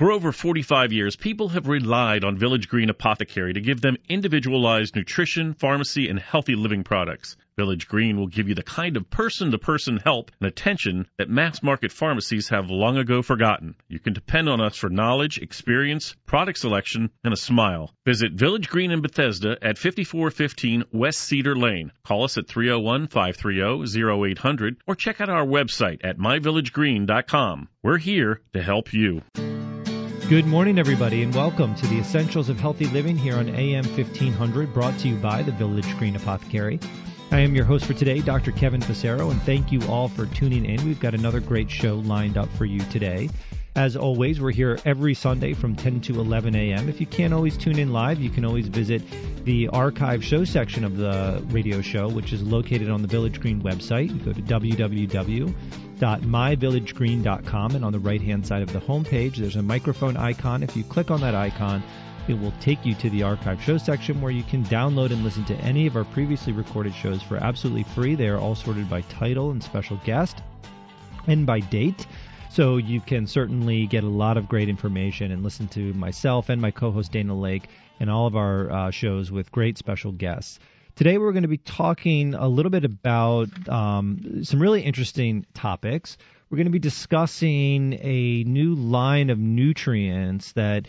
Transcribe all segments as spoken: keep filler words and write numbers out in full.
For over forty-five years, people have relied on Village Green Apothecary to give them individualized nutrition, pharmacy, and healthy living products. Village Green will give you the kind of person-to-person help and attention that mass-market pharmacies have long ago forgotten. You can depend on us for knowledge, experience, product selection, and a smile. Visit Village Green in Bethesda at fifty-four fifteen West Cedar Lane. Call us at three oh one, five three oh, oh eight hundred or check out our website at my village green dot com. We're here to help you. Good morning, everybody, and welcome to the Essentials of Healthy Living here on A M fifteen hundred, brought to you by the Village Green Apothecary. I am your host for today, Doctor Kevin Passero, and thank you all for tuning in. We've got another great show lined up for you today. As always, we're here every Sunday from ten to eleven a.m. If you can't always tune in live, you can always visit the archive show section of the radio show, which is located on the Village Green website. You go to w w w dot my village green dot com, and on the right-hand side of the homepage, there's a microphone icon. If you click on that icon, it will take you to the archive show section where you can download and listen to any of our previously recorded shows for absolutely free. They are all sorted by title and special guest and by date. So you can certainly get a lot of great information and listen to myself and my co-host Dana Lake and all of our uh, shows with great special guests. Today we're going to be talking a little bit about um, some really interesting topics. We're going to be discussing a new line of nutrients that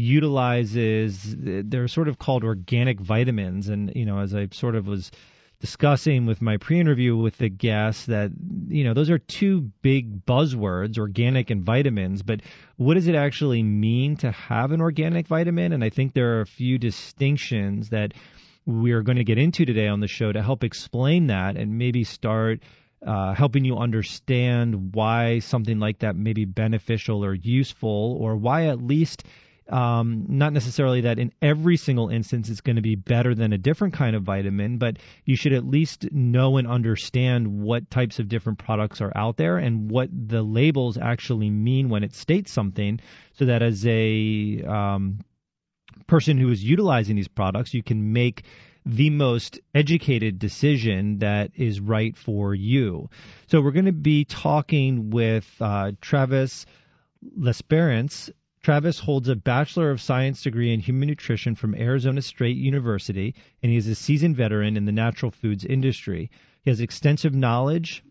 utilizes, they're sort of called organic vitamins. And, you know, as I sort of was discussing with my pre-interview with the guests, that, you know, those are two big buzzwords, organic and vitamins, but what does it actually mean to have an organic vitamin? And I think there are a few distinctions that we're going to get into today on the show to help explain that and maybe start uh, helping you understand why something like that may be beneficial or useful, or why at least Um, not necessarily that in every single instance it's going to be better than a different kind of vitamin, but you should at least know and understand what types of different products are out there and what the labels actually mean when it states something, so that as a um, person who is utilizing these products, you can make the most educated decision that is right for you. So we're going to be talking with uh, Travis Lesperance. Travis holds a Bachelor of Science degree in Human Nutrition from Arizona State University, and he is a seasoned veteran in the natural foods industry. He has extensive knowledge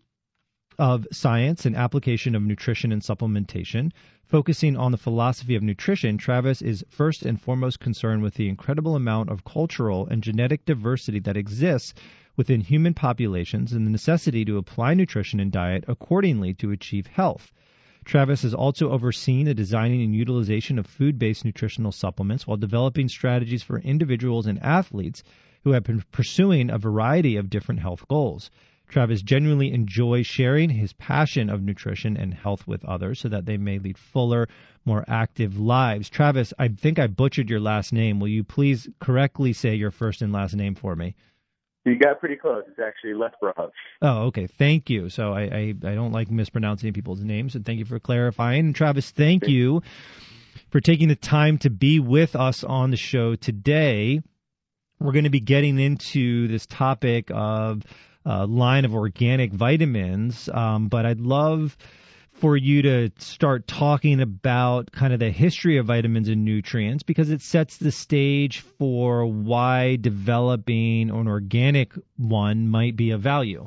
of science and application of nutrition and supplementation. Focusing on the philosophy of nutrition, Travis is first and foremost concerned with the incredible amount of cultural and genetic diversity that exists within human populations and the necessity to apply nutrition and diet accordingly to achieve health. Travis has also overseen the designing and utilization of food-based nutritional supplements while developing strategies for individuals and athletes who have been pursuing a variety of different health goals. Travis genuinely enjoys sharing his passion of nutrition and health with others so that they may lead fuller, more active lives. Travis, I think I butchered your last name. Will you please correctly say your first and last name for me? You got pretty close. It's actually Lesperance. Oh, okay. Thank you. So I, I, I don't like mispronouncing people's names, and thank you for clarifying. And Travis, thank you for taking the time to be with us on the show today. We're going to be getting into this topic of a line of organic vitamins, um, but I'd love for you to start talking about kind of the history of vitamins and nutrients, because it sets the stage for why developing an organic one might be of value.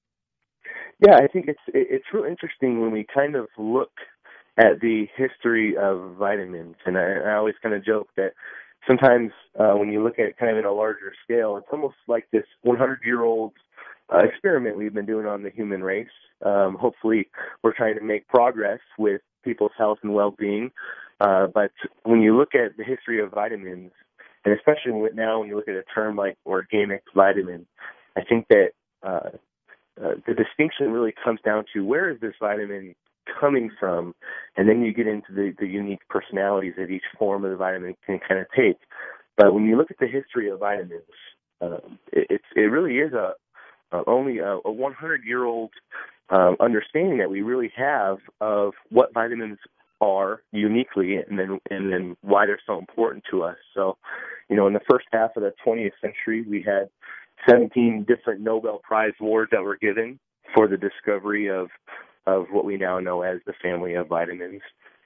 Yeah, I think it's it's real interesting when we kind of look at the history of vitamins, and I, I always kind of joke that sometimes uh, when you look at it kind of in a larger scale, it's almost like this hundred-year-old uh, experiment we've been doing on the human race. Um, hopefully, we're trying to make progress with people's health and well-being. Uh, but when you look at the history of vitamins, and especially now when you look at a term like organic vitamin, I think that uh, uh, the distinction really comes down to where is this vitamin coming from, and then you get into the, the unique personalities that each form of the vitamin can kind of take. But when you look at the history of vitamins, uh, it, it's, it really is a uh, only a, a hundred-year-old um, understanding that we really have of what vitamins are uniquely, and then and then why they're so important to us. So, you know, in the first half of the twentieth century, we had seventeen different Nobel Prize awards that were given for the discovery of of what we now know as the family of vitamins.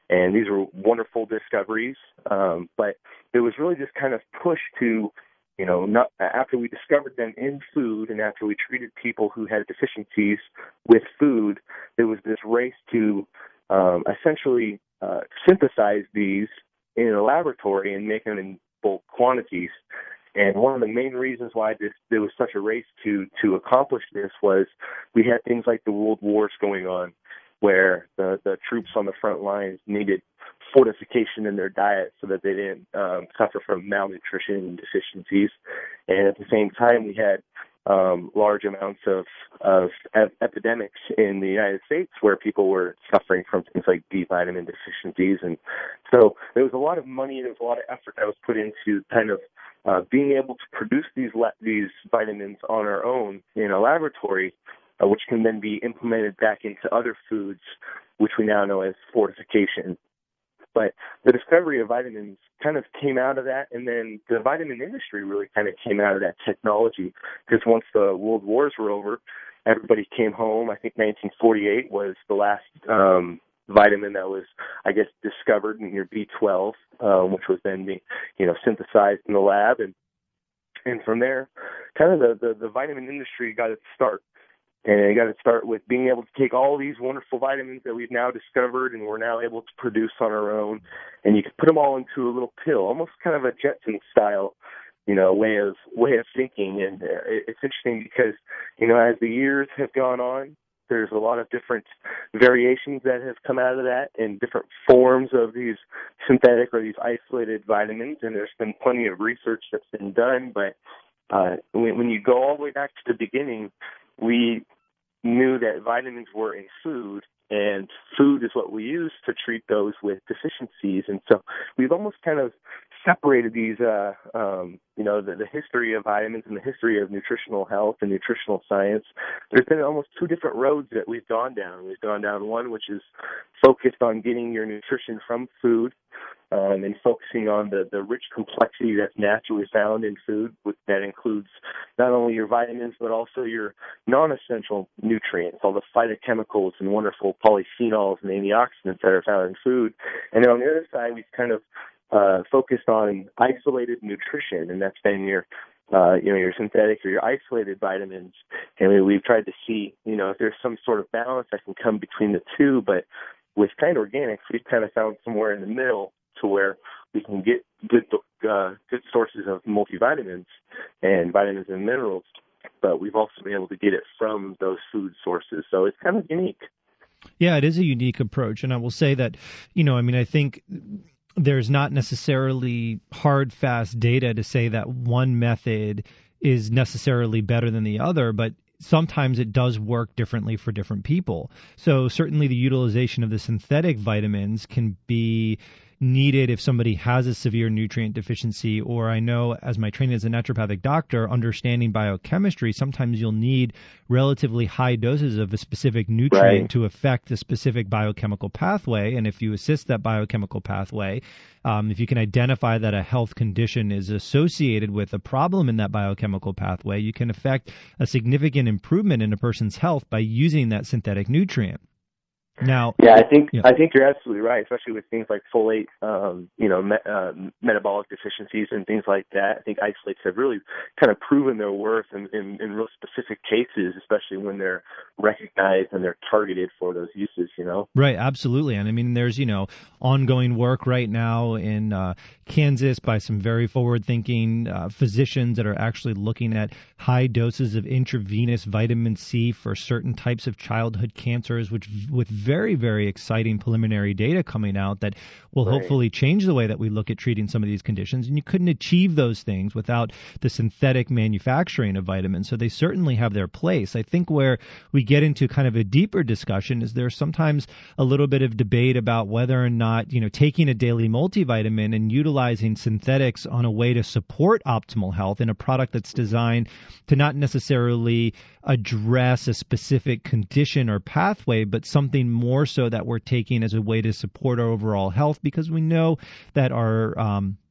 And these were wonderful discoveries, um, but it was really just kind of pushed to, you know, not, after we discovered them in food and after we treated people who had deficiencies with food, there was this race to um, essentially uh, synthesize these in a laboratory and make them in bulk quantities. And one of the main reasons why this, there was such a race to, to accomplish this was we had things like the World Wars going on, where the, the troops on the front lines needed fortification in their diet so that they didn't um, suffer from malnutrition and deficiencies. And at the same time, we had um, large amounts of, of ep- epidemics in the United States where people were suffering from things like B vitamin deficiencies. And so there was a lot of money and there was a lot of effort that was put into kind of uh, being able to produce these la- these vitamins on our own in a laboratory, uh, which can then be implemented back into other foods, which we now know as fortification. But the discovery of vitamins kind of came out of that, and then the vitamin industry really kind of came out of that technology, because once the world wars were over, everybody came home. I think nineteen forty-eight was the last um, vitamin that was, I guess, discovered in your B twelve, um, which was then being, you know, synthesized in the lab, and and from there, kind of the, the, the vitamin industry got its start. And you got to start with being able to take all these wonderful vitamins that we've now discovered and we're now able to produce on our own, and you can put them all into a little pill, almost kind of a Jetson style, you know, way of way of thinking. And uh, it's interesting because, you know, as the years have gone on, there's a lot of different variations that have come out of that and different forms of these synthetic or these isolated vitamins. And there's been plenty of research that's been done. But uh, when, when you go all the way back to the beginning, we knew that vitamins were in food, and food is what we use to treat those with deficiencies. And so we've almost kind of separated these, uh, um, you know, the, the history of vitamins and the history of nutritional health and nutritional science. There's been almost two different roads that we've gone down. We've gone down one which is focused on getting your nutrition from food, um, and focusing on the, the rich complexity that's naturally found in food, which, that includes not only your vitamins but also your non-essential nutrients, all the phytochemicals and wonderful polyphenols and antioxidants that are found in food. And then on the other side, we've kind of uh, focused on isolated nutrition, and that's been your Uh, you know, your synthetic or your isolated vitamins. And we, we've tried to see, you know, if there's some sort of balance that can come between the two. But with kind of organics, we've kind of found somewhere in the middle to where we can get good, uh, good sources of multivitamins and vitamins and minerals, but we've also been able to get it from those food sources. So it's kind of unique. Yeah, it is a unique approach. And I will say that, you know, I mean, I think there's not necessarily hard, fast data to say that one method is necessarily better than the other, but sometimes it does work differently for different people. So certainly the utilization of the synthetic vitamins can be needed if somebody has a severe nutrient deficiency, or I know as my training as a naturopathic doctor, understanding biochemistry, sometimes you'll need relatively high doses of a specific nutrient right. to affect a specific biochemical pathway. And if you assist that biochemical pathway, um, if you can identify that a health condition is associated with a problem in that biochemical pathway, you can affect a significant improvement in a person's health by using that synthetic nutrient. Now, yeah, I think yeah. I think you're absolutely right, especially with things like folate, um, you know, me, uh, metabolic deficiencies and things like that. I think isolates have really kind of proven their worth in, in, in real specific cases, especially when they're recognized and they're targeted for those uses, you know? Right, absolutely. And I mean, there's, you know, ongoing work right now in uh, Kansas by some very forward-thinking uh, physicians that are actually looking at high doses of intravenous vitamin C for certain types of childhood cancers, which with very, very exciting preliminary data coming out that will right. hopefully change the way that we look at treating some of these conditions. And you couldn't achieve those things without the synthetic manufacturing of vitamins. So they certainly have their place. I think where we get into kind of a deeper discussion is there's sometimes a little bit of debate about whether or not, you know, taking a daily multivitamin and utilizing synthetics on a way to support optimal health in a product that's designed to not necessarily address a specific condition or pathway, but something more so that we're taking as a way to support our overall health, because we know that our um,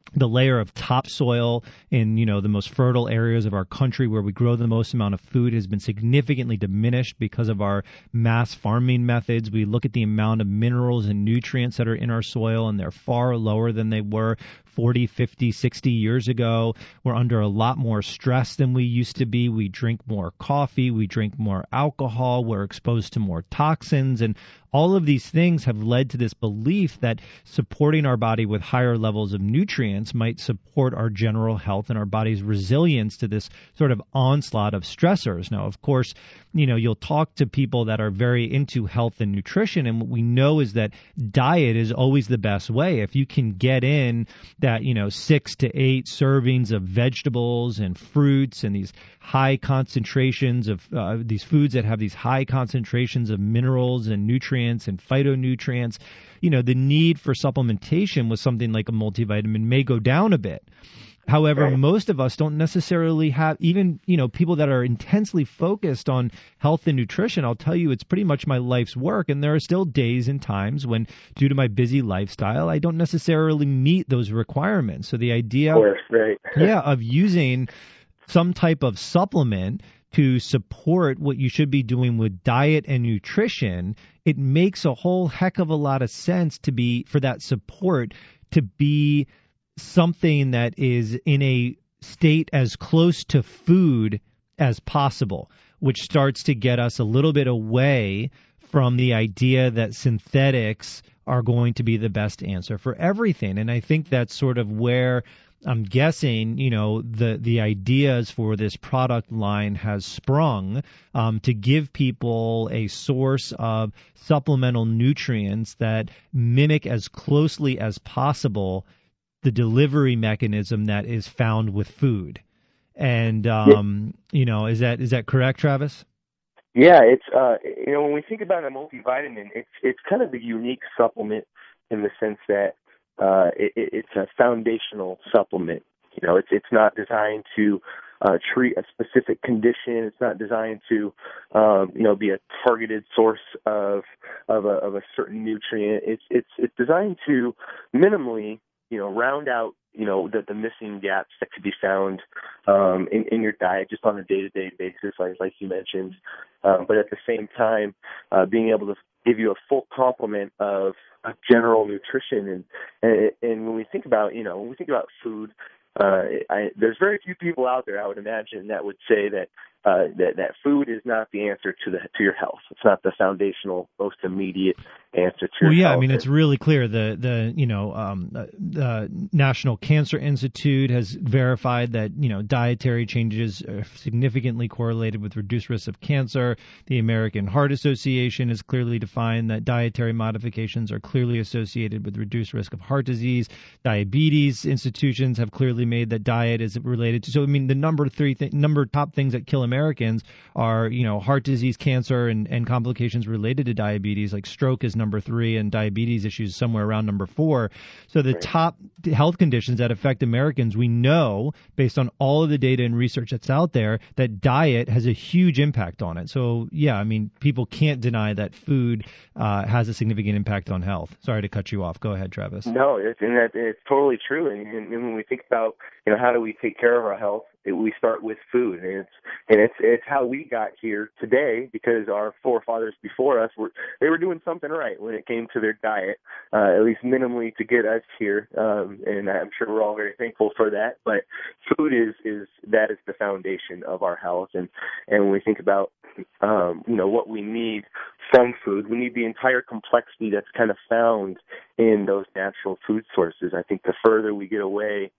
the layer of topsoil in, you know, the most fertile areas of our country where we grow the most amount of food has been significantly diminished because of our mass farming methods. We look at the amount of minerals and nutrients that are in our soil, and they're far lower than they were forty, fifty, sixty years ago. We're under a lot more stress than we used to be. We drink more coffee. We drink more alcohol. We're exposed to more toxins. And all of these things have led to this belief that supporting our body with higher levels of nutrients might support our general health and our body's resilience to this sort of onslaught of stressors. Now, of course, you know, you'll talk to people that are very into health and nutrition, and what we know is that diet is always the best way. If you can get in that, you know, six to eight servings of vegetables and fruits and these high concentrations of uh, these foods that have these high concentrations of minerals and nutrients and phytonutrients, you know, the need for supplementation with something like a multivitamin may go down a bit. However, right. most of us don't necessarily have, even, you know, people that are intensely focused on health and nutrition. I'll tell you, it's pretty much my life's work. And there are still days and times when, due to my busy lifestyle, I don't necessarily meet those requirements. So the idea, of course, right. yeah, of using some type of supplement to support what you should be doing with diet and nutrition, it makes a whole heck of a lot of sense to be, for that support to be something that is in a state as close to food as possible, which starts to get us a little bit away from the idea that synthetics are going to be the best answer for everything. And I think that's sort of where I'm guessing, you know, the, the ideas for this product line has sprung um, to give people a source of supplemental nutrients that mimic as closely as possible the delivery mechanism that is found with food. And, um, you know, is that is that correct, Travis? Yeah, it's, uh, you know, when we think about a multivitamin, it's it's kind of a unique supplement in the sense that uh, it, it's a foundational supplement. You know, it's it's not designed to uh, treat a specific condition. It's not designed to, um, you know, be a targeted source of of a, of a certain nutrient. It's it's it's designed to minimally, you know, round out, you know, the, the missing gaps that could be found um, in, in your diet just on a day-to-day basis, like, like you mentioned. Um, but at the same time, uh, being able to give you a full complement of, of general nutrition. And, and and when we think about, you know, when we think about food, uh, I, there's very few people out there, I would imagine, that would say that uh, that that food is not the answer to the to your health. It's not the foundational, most immediate answer to your well, yeah, health. I mean, it's really clear. The the you know um, the National Cancer Institute has verified that, you know, dietary changes are significantly correlated with reduced risk of cancer. The American Heart Association has clearly defined that dietary modifications are clearly associated with reduced risk of heart disease. Diabetes institutions have clearly made that diet is related to. So I mean, the number three th- number top things that kill Americans are, you know, heart disease, cancer, and, and complications related to diabetes, like stroke is number three and diabetes issues somewhere around number four. So the right. top health conditions that affect Americans, we know, based on all of the data and research that's out there, that diet has a huge impact on it. So, yeah, I mean, people can't deny that food uh, has a significant impact on health. Sorry to cut you off. Go ahead, Travis. No, it's, and that, it's totally true. And, and when we think about, you know, how do we take care of our health, it, we start with food. And it's and it's it's how we got here today, because our forefathers before us were they were doing something right when it came to their diet, uh, at least minimally to get us here. Um, and I'm sure we're all very thankful for that. But food is is that is the foundation of our health. And and when we think about um, you know what we need from food, we need the entire complexity that's kind of found in those natural food sources. I think the further we get away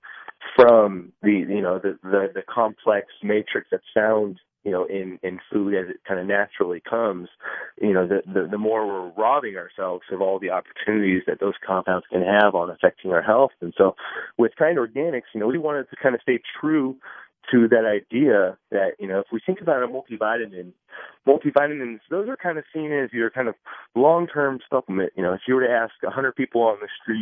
from the, you know, the, the, the complex matrix that's found, you know, in, in food as it kind of naturally comes, you know, the, the, the more we're robbing ourselves of all the opportunities that those compounds can have on affecting our health. And so with Kind Organics, you know, we wanted to kind of stay true to that idea that, you know, if we think about a multivitamin, multivitamins, those are kind of seen as your kind of long-term supplement. You know, if you were to ask one hundred people on the street,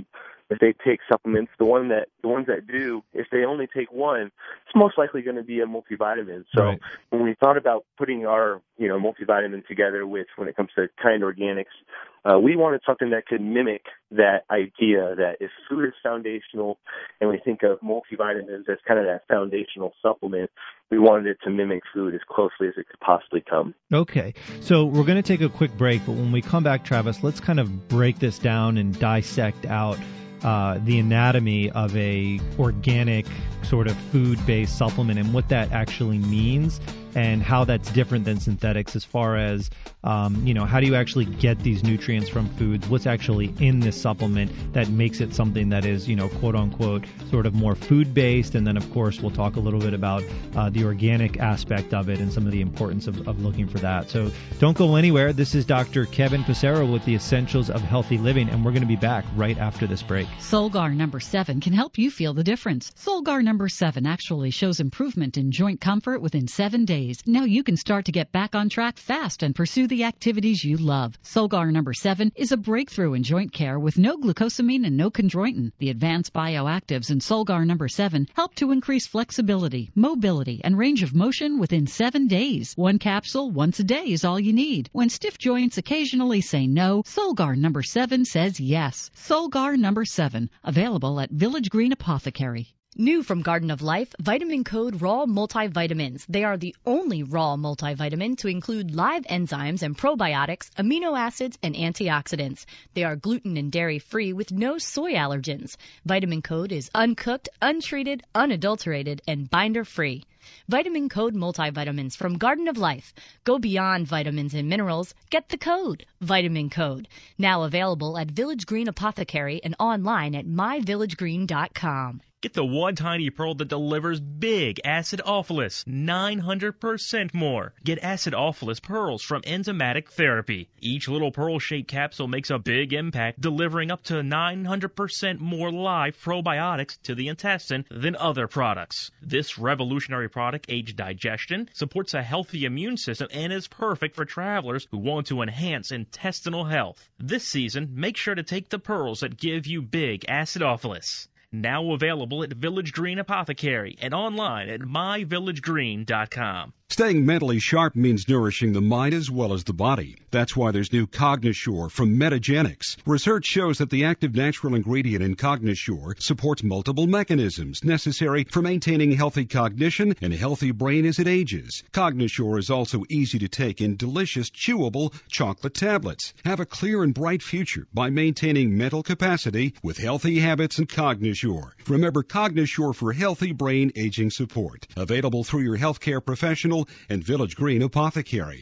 if they take supplements, the one that the ones that do, if they only take one, it's most likely going to be a multivitamin. So right. when we thought about putting our, you know, multivitamin together with, when it comes to Kind Organics, uh, we wanted something that could mimic that idea that if food is foundational and we think of multivitamins as kind of that foundational supplement, we wanted it to mimic food as closely as it could possibly come. Okay. So we're going to take a quick break, but when we come back, Travis, let's kind of break this down and dissect out uh, the anatomy of a organic sort of food-based supplement and what that actually means and how that's different than synthetics as far as, um, you know, how do you actually get these nutrients from foods? What's actually in this supplement that makes it something that is, you know, quote unquote, sort of more food-based? And then, of course, we'll talk a little bit about uh, the organic aspect of it and some of the importance of, of looking for that. So don't go anywhere. This is Doctor Kevin Passero with the Essentials of Healthy Living, and we're going to be back right after this break. Solgar number seven can help you feel the difference. Solgar number seven actually shows improvement in joint comfort within seven days. Now you can start to get back on track fast and pursue the activities you love. Solgar number seven is a breakthrough in joint care with no glucosamine and no chondroitin. The advanced bioactives in Solgar number seven help to increase flexibility, mobility, and range of motion within seven days. One capsule once a day is all you need. When stiff joints occasionally say no, Solgar number seven says yes. Solgar number seven, available at Village Green Apothecary. New from Garden of Life, Vitamin Code Raw Multivitamins. They are the only raw multivitamin to include live enzymes and probiotics, amino acids, and antioxidants. They are gluten and dairy-free with no soy allergens. Vitamin Code is uncooked, untreated, unadulterated, and binder-free. Vitamin Code multivitamins from Garden of Life. Go beyond vitamins and minerals. Get the code. Vitamin Code. Now available at Village Green Apothecary and online at my village green dot com. Get the one tiny pearl that delivers big acidophilus, nine hundred percent more. Get acidophilus pearls from Enzymatic Therapy. Each little pearl-shaped capsule makes a big impact, delivering up to nine hundred percent more live probiotics to the intestine than other products. This revolutionary product aids digestion, supports a healthy immune system, and is perfect for travelers who want to enhance intestinal health. This season, make sure to take the pearls that give you big acidophilus. Now available at Village Green Apothecary and online at my village green dot com. Staying mentally sharp means nourishing the mind as well as the body. That's why there's new Cognisure from Metagenics. Research shows that the active natural ingredient in Cognisure supports multiple mechanisms necessary for maintaining healthy cognition and a healthy brain as it ages. Cognisure is also easy to take in delicious, chewable chocolate tablets. Have a clear and bright future by maintaining mental capacity with healthy habits and Cognisure. Remember Cognisure for healthy brain aging support. Available through your healthcare professional and Village Green Apothecary.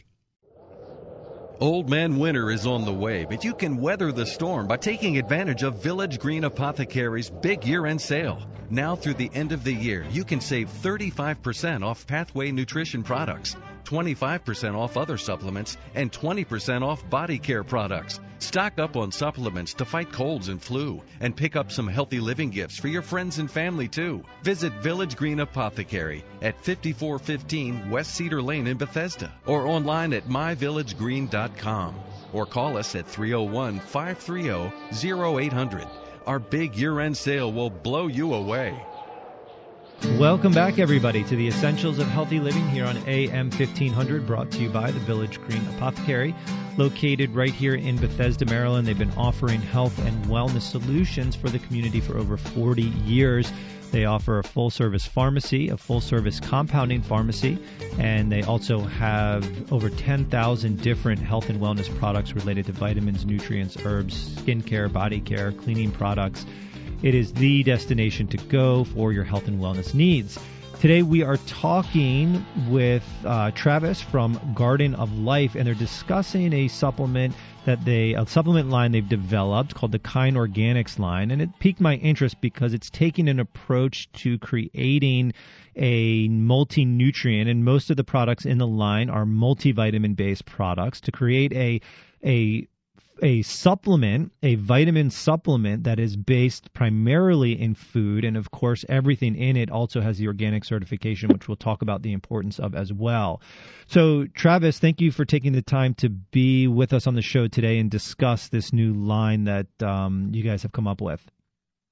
Old Man Winter is on the way, but you can weather the storm by taking advantage of Village Green Apothecary's big year-end sale. Now through the end of the year, you can save thirty-five percent off Pathway Nutrition products, twenty-five percent off other supplements, and twenty percent off body care products. Stock up on supplements to fight colds and flu, and pick up some healthy living gifts for your friends and family too. Visit Village Green Apothecary at fifty-four fifteen West Cedar Lane in Bethesda, or online at my village green dot com, or call us at three oh one, five three oh, oh eight hundred. Our big year-end sale will blow you away. Welcome back, everybody, to the Essentials of Healthy Living here on A M fifteen hundred, brought to you by the Village Green Apothecary, located right here in Bethesda, Maryland. They've been offering health and wellness solutions for the community for over forty years. They offer a full-service pharmacy, a full-service compounding pharmacy, and they also have over ten thousand different health and wellness products related to vitamins, nutrients, herbs, skincare, body care, cleaning products. It is the destination to go for your health and wellness needs. Today we are talking with uh, Travis from Garden of Life, and they're discussing a supplement that they, a supplement line they've developed called the Kind Organics line, and it piqued my interest because it's taking an approach to creating a multi-nutrient, and most of the products in the line are multivitamin-based products, to create a a a supplement, a vitamin supplement that is based primarily in food, and of course everything in it also has the organic certification, which we'll talk about the importance of as well. So Travis, thank you for taking the time to be with us on the show today and discuss this new line that um, you guys have come up with.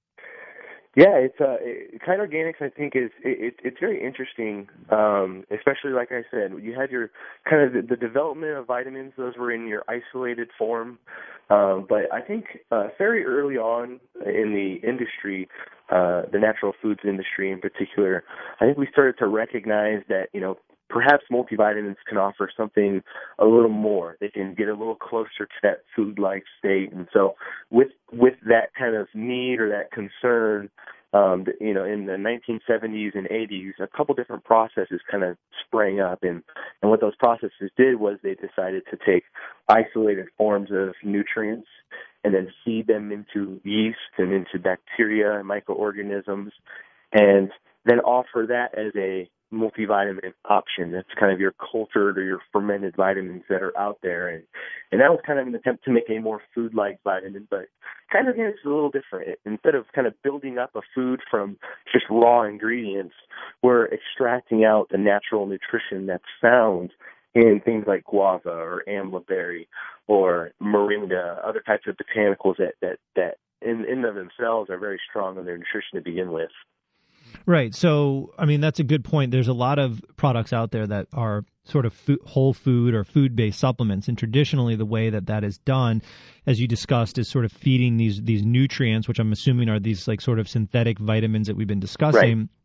Yeah, it's uh, it, Kind Organics. I think is it, it's very interesting, um, especially like I said, you had your kind of the, the development of vitamins; those were in your isolated form. Um, but I think uh, very early on in the industry, uh, the natural foods industry in particular, I think we started to recognize that you know perhaps multivitamins can offer something a little more. They can get a little closer to that food-like state, and so with with that kind of need or that concern. Um, you know, in the nineteen seventies and eighties, a couple different processes kind of sprang up, and, and what those processes did was they decided to take isolated forms of nutrients and then feed them into yeast and into bacteria and microorganisms, and then offer that as a multivitamin option. That's kind of your cultured or your fermented vitamins that are out there. And, and that was kind of an attempt to make a more food-like vitamin, but kind of again, it's a little different. Instead of kind of building up a food from just raw ingredients, we're extracting out the natural nutrition that's found in things like guava or amla berry or moringa, other types of botanicals that, that, that in, in of themselves are very strong in their nutrition to begin with. Right. So, I mean, that's a good point. There's a lot of products out there that are sort of food, whole food or food-based supplements. And traditionally, the way that that is done, as you discussed, is sort of feeding these these nutrients, which I'm assuming are these like sort of synthetic vitamins that we've been discussing. Right.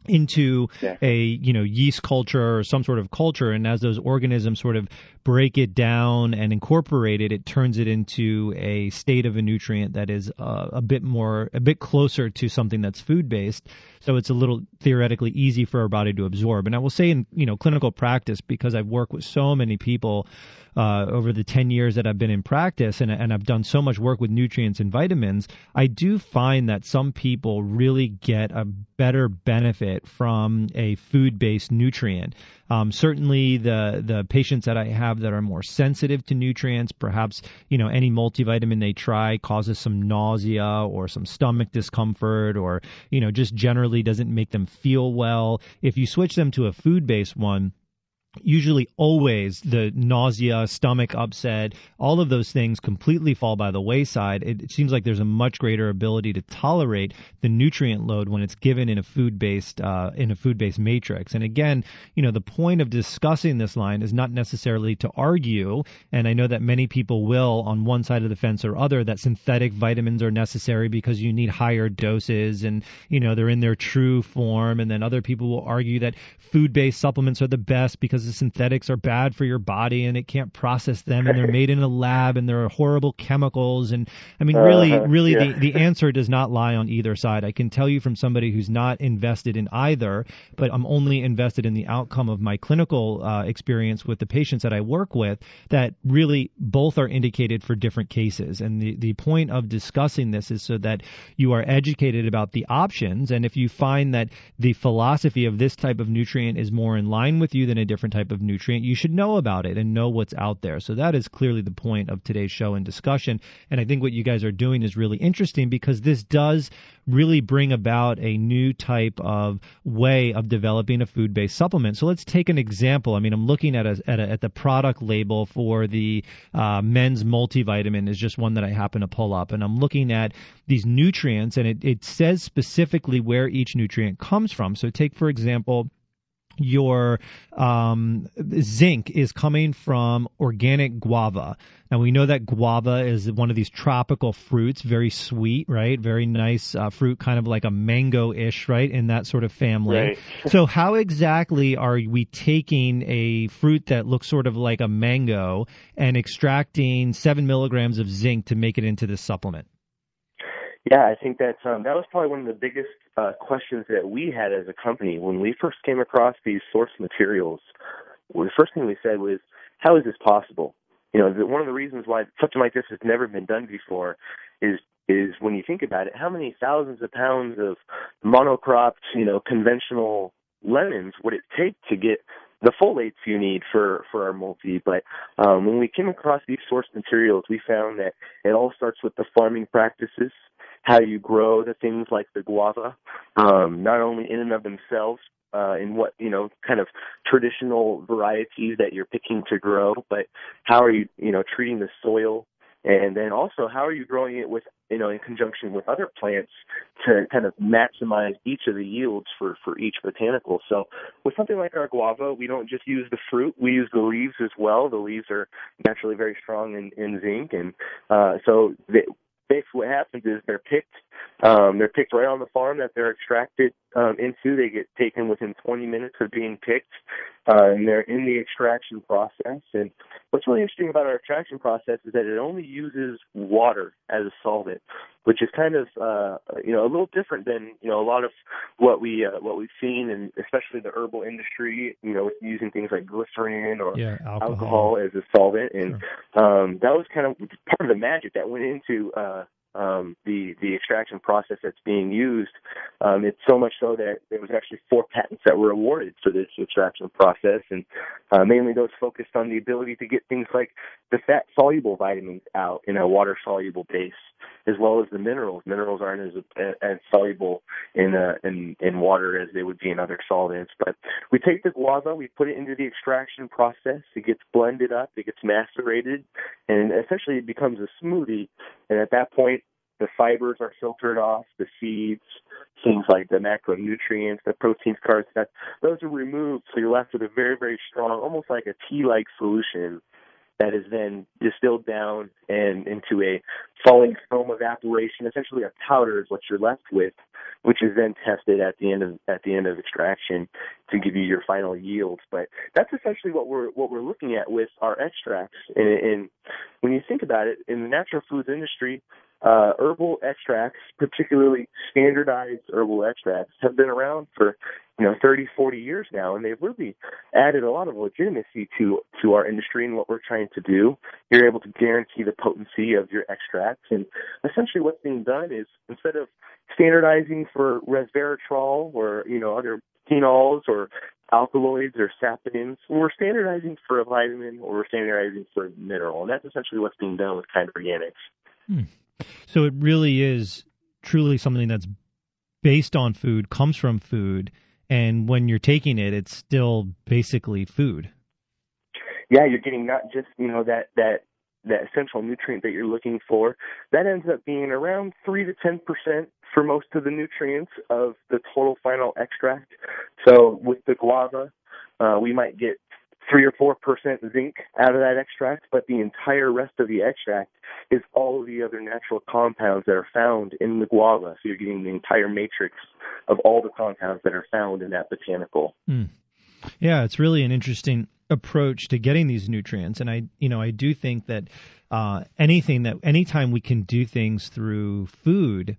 Into yeah. a you know yeast culture or some sort of culture, and as those organisms sort of break it down and incorporate it, it turns it into a state of a nutrient that is uh, a bit more, a bit closer to something that's food based. So it's a little theoretically easy for our body to absorb. And I will say in you know clinical practice, because I've worked with so many people uh, over the ten years that I've been in practice, and, and I've done so much work with nutrients and vitamins, I do find that some people really get a better benefit from a food-based nutrient. Um, certainly the the patients that I have that are more sensitive to nutrients, perhaps, you know, any multivitamin they try causes some nausea or some stomach discomfort or, you know, just generally doesn't make them feel well. If you switch them to a food-based one, usually always the nausea, stomach upset, all of those things completely fall by the wayside. It, it seems like there's a much greater ability to tolerate the nutrient load when it's given in a food-based uh, in a food-based matrix. And again, you know, the point of discussing this line is not necessarily to argue, and I know that many people will on one side of the fence or other, that synthetic vitamins are necessary because you need higher doses and, you know, they're in their true form. And then other people will argue that food-based supplements are the best because the synthetics are bad for your body and it can't process them and they're made in a lab and there are horrible chemicals. And I mean, really, uh, really yeah. the, the answer does not lie on either side. I can tell you from somebody who's not invested in either, but I'm only invested in the outcome of my clinical uh, experience with the patients that I work with, that really both are indicated for different cases. And the, the point of discussing this is so that you are educated about the options. And if you find that the philosophy of this type of nutrient is more in line with you than a different type of nutrient, you should know about it and know what's out there. So that is clearly the point of today's show and discussion. And I think what you guys are doing is really interesting because this does really bring about a new type of way of developing a food-based supplement. So let's take an example. I mean, I'm looking at a, at, a, at the product label for the uh, men's multivitamin is just one that I happen to pull up. And I'm looking at these nutrients, and it, it says specifically where each nutrient comes from. So take, for example, your um, zinc is coming from organic guava. Now, we know that guava is one of these tropical fruits, very sweet, right? Very nice uh, fruit, kind of like a mango-ish, right, in that sort of family. Right. So how exactly are we taking a fruit that looks sort of like a mango and extracting seven milligrams of zinc to make it into this supplement? Yeah, I think that um, that was probably one of the biggest uh, questions that we had as a company when we first came across these source materials. Well, the first thing we said was, how is this possible? You know, the, one of the reasons why something like this has never been done before is is when you think about it, how many thousands of pounds of monocropped, you know, conventional lemons would it take to get the folates you need for, for our multi? But um, when we came across these source materials, we found that it all starts with the farming practices, how you grow the things like the guava, um, not only in and of themselves, uh, in what, you know, kind of traditional varieties that you're picking to grow, but how are you, you know, treating the soil? And then also, how are you growing it with you know, in conjunction with other plants to kind of maximize each of the yields for, for each botanical. So with something like our guava, we don't just use the fruit, we use the leaves as well. The leaves are naturally very strong in, in zinc. And uh, so they, basically what happens is they're picked, um, they're picked right on the farm that they're extracted um, into. They get taken within twenty minutes of being picked, uh, and they're in the extraction process. And what's really interesting about our extraction process is that it only uses water as a solvent, which is kind of, uh, you know, a little different than, you know, a lot of what we uh, what we've seen, and especially the herbal industry, you know, using things like glycerin or yeah, alcohol. alcohol as a solvent. And sure. um, that was kind of part of the magic that went into uh, um, the the extraction process that's being used. Um, it's so much so that there was actually four patents that were awarded for this extraction process, and uh, mainly those focused on the ability to get things like the fat-soluble vitamins out in a water-soluble base, as well as the minerals. Minerals aren't as as soluble in, uh, in in water as they would be in other solvents. But we take the guava, we put it into the extraction process. It gets blended up, it gets macerated, and essentially it becomes a smoothie. And at that point, the fibers are filtered off, the seeds, things like the macronutrients, the proteins, carbs, that those are removed. So you're left with a very, very strong, almost like a tea-like solution that is then distilled down and into a falling foam evaporation. Essentially, a powder is what you're left with, which is then tested at the end of at the end of extraction to give you your final yields. But that's essentially what we're what we're looking at with our extracts. And, and when you think about it, in the natural foods industry, uh, herbal extracts, particularly standardized herbal extracts, have been around for you know, thirty, forty years now, and they've really added a lot of legitimacy to to our industry and what we're trying to do. You're able to guarantee the potency of your extracts, and essentially what's being done is instead of standardizing for resveratrol or, you know, other phenols or alkaloids or saponins, we're standardizing for a vitamin or we're standardizing for a mineral, and that's essentially what's being done with Kind Organics. Hmm. So it really is truly something that's based on food, comes from food, and when you're taking it, it's still basically food. Yeah, you're getting not just, you know, that, that, that essential nutrient that you're looking for. That ends up being around three to ten percent for most of the nutrients of the total final extract. So with the guava, uh, we might get three or four percent zinc out of that extract, but the entire rest of the extract is all of the other natural compounds that are found in the guava. So you're getting the entire matrix of all the compounds that are found in that botanical. Mm. Yeah, it's really an interesting approach to getting these nutrients, and I, you know, I do think that uh, anything that anytime we can do things through food,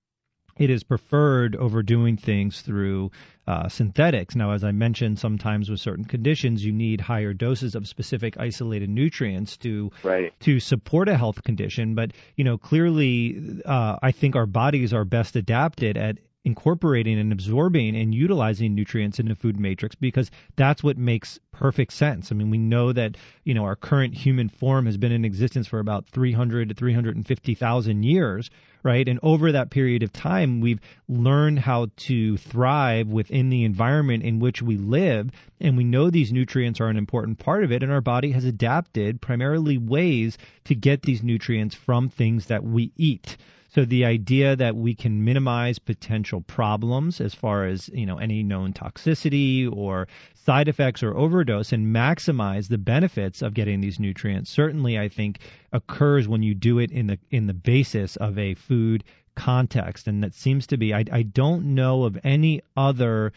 it is preferred over doing things through uh, synthetics. Now, as I mentioned, sometimes with certain conditions, you need higher doses of specific isolated nutrients to right. to support a health condition. But, you know, clearly, uh, I think our bodies are best adapted at incorporating and absorbing and utilizing nutrients in the food matrix because that's what makes perfect sense. I mean, we know that, you know, our current human form has been in existence for about three hundred to three hundred fifty thousand years, right? And over that period of time, we've learned how to thrive within the environment in which we live, and we know these nutrients are an important part of it, and our body has adapted primarily ways to get these nutrients from things that we eat. So the idea that we can minimize potential problems as far as, you know, any known toxicity or side effects or overdose and maximize the benefits of getting these nutrients certainly, I think, occurs when you do it in the in the basis of a food context. And that seems to be, I, I don't know of any other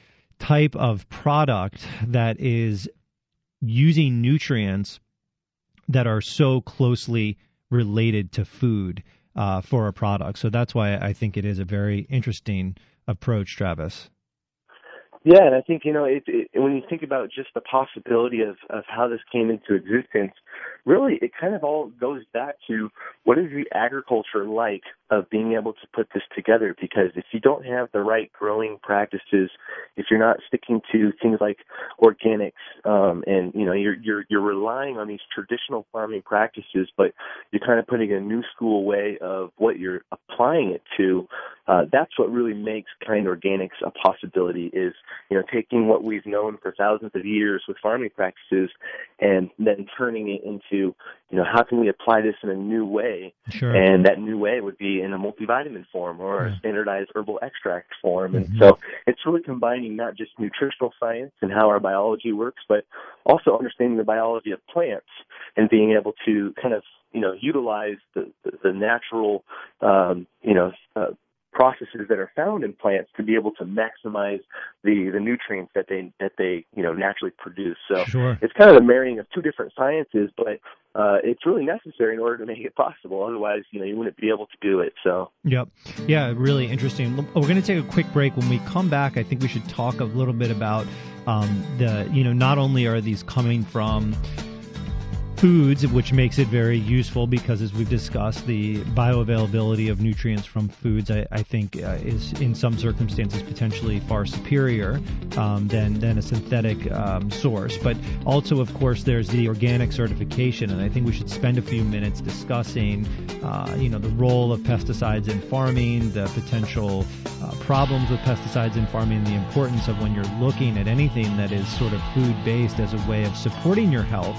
type of product that is using nutrients that are so closely related to food. Uh, for a product. So that's why I think it is a very interesting approach, Travis. Yeah, and I think, you know, it, it, when you think about just the possibility of, of how this came into existence, really it kind of all goes back to what is the agriculture like of being able to put this together? Because if you don't have the right growing practices, if you're not sticking to things like organics, um, and, you know, you're, you're, you're relying on these traditional farming practices, but you're kind of putting a new school way of what you're applying it to, uh, that's what really makes Kind Organics a possibility, is, you know, taking what we've known for thousands of years with farming practices and then turning it into, you know, how can we apply this in a new way? Sure. And that new way would be in a multivitamin form or yeah. a standardized herbal extract form. Mm-hmm. And so it's really combining not just nutritional science and how our biology works, but also understanding the biology of plants and being able to kind of, you know, utilize the, the, the natural, um, you know, uh, processes that are found in plants to be able to maximize the, the nutrients that they that they you know naturally produce. So sure. it's kind of a marrying of two different sciences, but uh, it's really necessary in order to make it possible. Otherwise, you know, you wouldn't be able to do it. So yep, yeah, really interesting. We're going to take a quick break. When we come back, I think we should talk a little bit about um, the you know not only are these coming from foods, which makes it very useful because, as we've discussed, the bioavailability of nutrients from foods, I, I think, uh, is in some circumstances potentially far superior um, than than a synthetic um, source. But also, of course, there's the organic certification, and I think we should spend a few minutes discussing, uh, you know, the role of pesticides in farming, the potential uh, problems with pesticides in farming, the importance of when you're looking at anything that is sort of food-based as a way of supporting your health.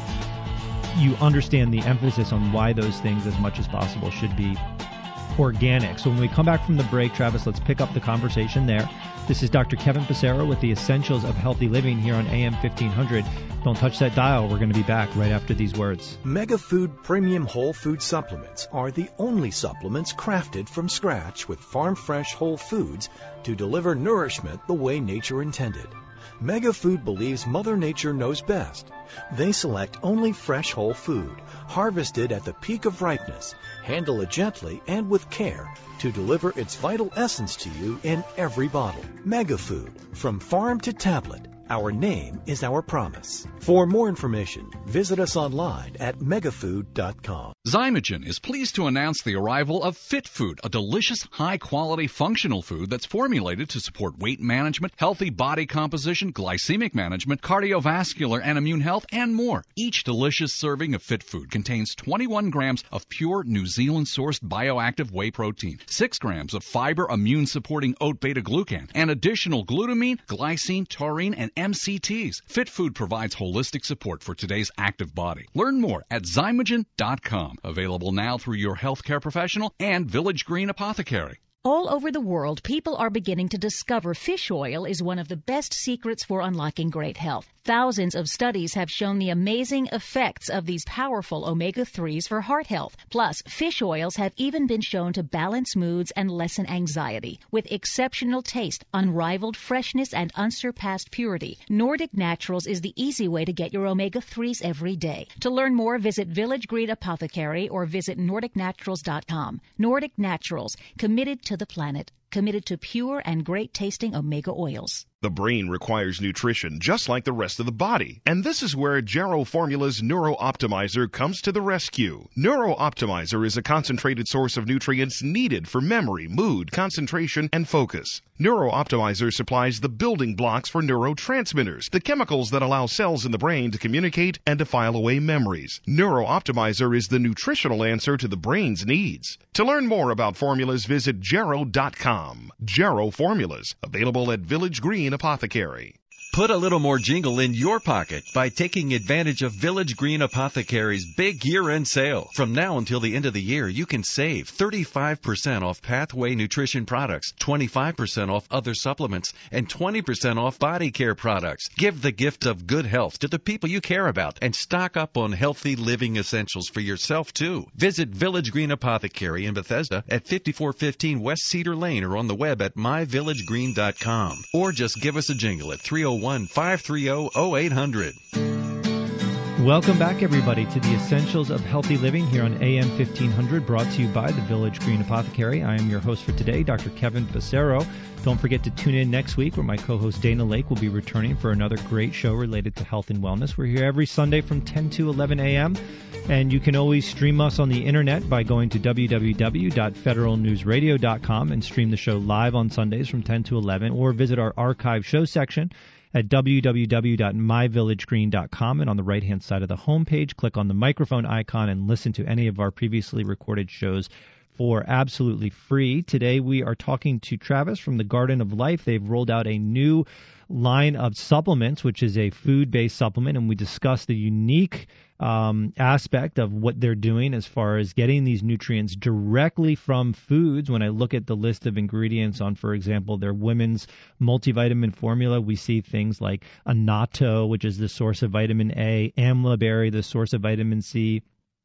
You understand the emphasis on why those things, as much as possible, should be organic. So when we come back from the break, Travis, let's pick up the conversation there. This is Doctor Kevin Passero with the Essentials of Healthy Living here on A M fifteen hundred. Don't touch that dial. We're going to be back right after these words. Megafood Premium Whole Food Supplements are the only supplements crafted from scratch with farm-fresh whole foods to deliver nourishment the way nature intended. Megafood believes Mother Nature knows best. They select only fresh whole food, harvested at the peak of ripeness, handle it gently and with care to deliver its vital essence to you in every bottle. Megafood, from farm to tablet. Our name is our promise. For more information, visit us online at megafood dot com. Zymogen is pleased to announce the arrival of Fit Food, a delicious, high-quality, functional food that's formulated to support weight management, healthy body composition, glycemic management, cardiovascular and immune health, and more. Each delicious serving of Fit Food contains twenty-one grams of pure New Zealand-sourced bioactive whey protein, six grams of fiber immune-supporting oat beta-glucan, and additional glutamine, glycine, taurine, and M C Ts. Fit Food provides holistic support for today's active body. Learn more at zymogen dot com. Available now through your healthcare professional and Village Green Apothecary. All over the world, people are beginning to discover fish oil is one of the best secrets for unlocking great health. Thousands of studies have shown the amazing effects of these powerful omega threes for heart health. Plus, fish oils have even been shown to balance moods and lessen anxiety. With exceptional taste, unrivaled freshness, and unsurpassed purity, Nordic Naturals is the easy way to get your omega threes every day. To learn more, visit Village Green Apothecary or visit nordic naturals dot com. Nordic Naturals, committed to the planet, committed to pure and great-tasting omega oils. The brain requires nutrition just like the rest of the body, and this is where Jarrow Formula's Neuro Optimizer comes to the rescue. Neuro Optimizer is a concentrated source of nutrients needed for memory, mood, concentration, and focus. Neuro Optimizer supplies the building blocks for neurotransmitters, the chemicals that allow cells in the brain to communicate and to file away memories. Neuro Optimizer is the nutritional answer to the brain's needs. To learn more about formulas, visit jarrow dot com. Jarrow Formulas, available at Village Green Apothecary. Put a little more jingle in your pocket by taking advantage of Village Green Apothecary's big year-end sale. From now until the end of the year, you can save thirty-five percent off Pathway nutrition products, twenty-five percent off other supplements, and twenty percent off body care products. Give the gift of good health to the people you care about and stock up on healthy living essentials for yourself, too. Visit Village Green Apothecary in Bethesda at fifty-four fifteen West Cedar Lane or on the web at my village green dot com. Or just give us a jingle at three oh one, five three zero, zero eight hundred. Welcome back, everybody, to the Essentials of Healthy Living here on A M fifteen hundred, brought to you by the Village Green Apothecary. I am your host for today, Doctor Kevin Passero. Don't forget to tune in next week, where my co-host Dana Lake will be returning for another great show related to health and wellness. We're here every Sunday from ten to eleven a.m., and you can always stream us on the internet by going to w w w dot federal news radio dot com and stream the show live on Sundays from ten to eleven, or visit our archive show section at w w w dot my village green dot com, and on the right-hand side of the homepage, click on the microphone icon and listen to any of our previously recorded shows for absolutely free. Today we are talking to Travis from the Garden of Life. They've rolled out a new line of supplements, which is a food-based supplement, and we discuss the unique um, aspect of what they're doing as far as getting these nutrients directly from foods. When I look at the list of ingredients on, for example, their women's multivitamin formula, we see things like annatto, which is the source of vitamin A, amla berry, the source of vitamin C,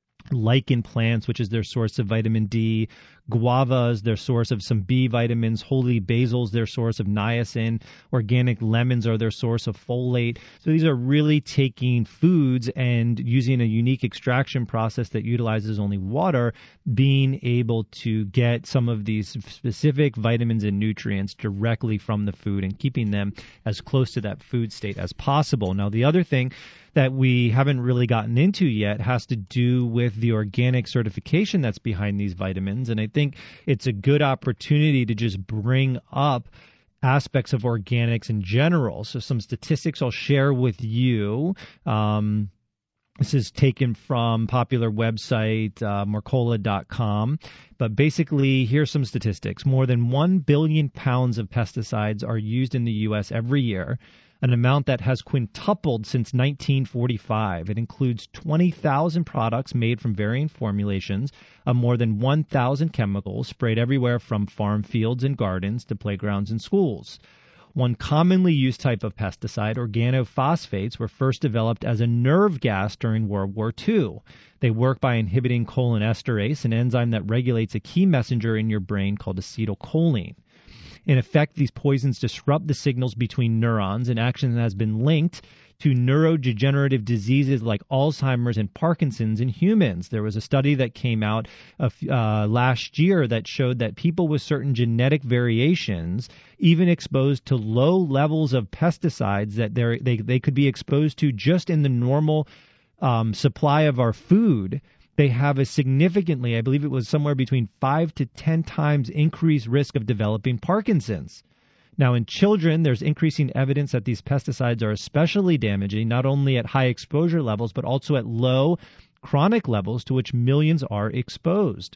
lichen plants, which is their source of vitamin D, guavas, their source of some B vitamins, holy basils, their source of niacin, organic lemons are their source of folate. So these are really taking foods and using a unique extraction process that utilizes only water, being able to get some of these specific vitamins and nutrients directly from the food and keeping them as close to that food state as possible. Now, the other thing that we haven't really gotten into yet has to do with the organic certification that's behind these vitamins. And I think it's a good opportunity to just bring up aspects of organics in general. So some statistics I'll share with you. Um, This is taken from popular website, uh, Mercola dot com. But basically, here's some statistics. More than one billion pounds of pesticides are used in the U S every year, an amount that has quintupled since nineteen forty-five. It includes twenty thousand products made from varying formulations of more than one thousand chemicals sprayed everywhere from farm fields and gardens to playgrounds and schools. One commonly used type of pesticide, organophosphates, were first developed as a nerve gas during World War Two. They work by inhibiting cholinesterase, an enzyme that regulates a key messenger in your brain called acetylcholine. In effect, these poisons disrupt the signals between neurons, and action has been linked to neurodegenerative diseases like Alzheimer's and Parkinson's in humans. There was a study that came out uh, last year that showed that people with certain genetic variations, even exposed to low levels of pesticides that they they could be exposed to just in the normal um, supply of our food, they have a significantly, I believe it was somewhere between five to ten times increased risk of developing Parkinson's. Now, in children, there's increasing evidence that these pesticides are especially damaging, not only at high exposure levels, but also at low chronic levels to which millions are exposed.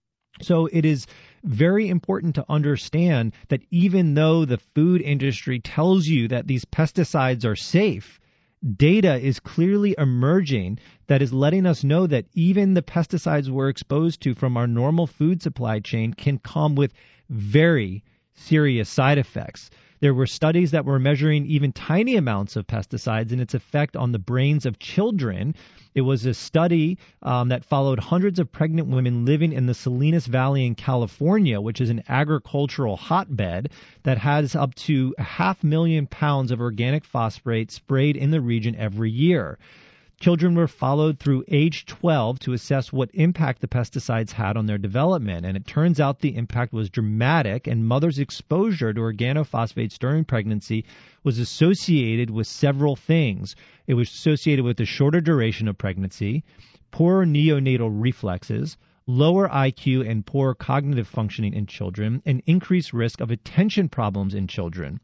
So it is very important to understand that even though the food industry tells you that these pesticides are safe, data is clearly emerging that is letting us know that even the pesticides we're exposed to from our normal food supply chain can come with very serious side effects. There were studies that were measuring even tiny amounts of pesticides and its effect on the brains of children. It was a study um, that followed hundreds of pregnant women living in the Salinas Valley in California, which is an agricultural hotbed that has up to a half million pounds of organic phosphate sprayed in the region every year. Children were followed through age twelve to assess what impact the pesticides had on their development, and it turns out the impact was dramatic, and mothers' exposure to organophosphates during pregnancy was associated with several things. It was associated with a shorter duration of pregnancy, poorer neonatal reflexes, lower I Q and poor cognitive functioning in children, and increased risk of attention problems in children.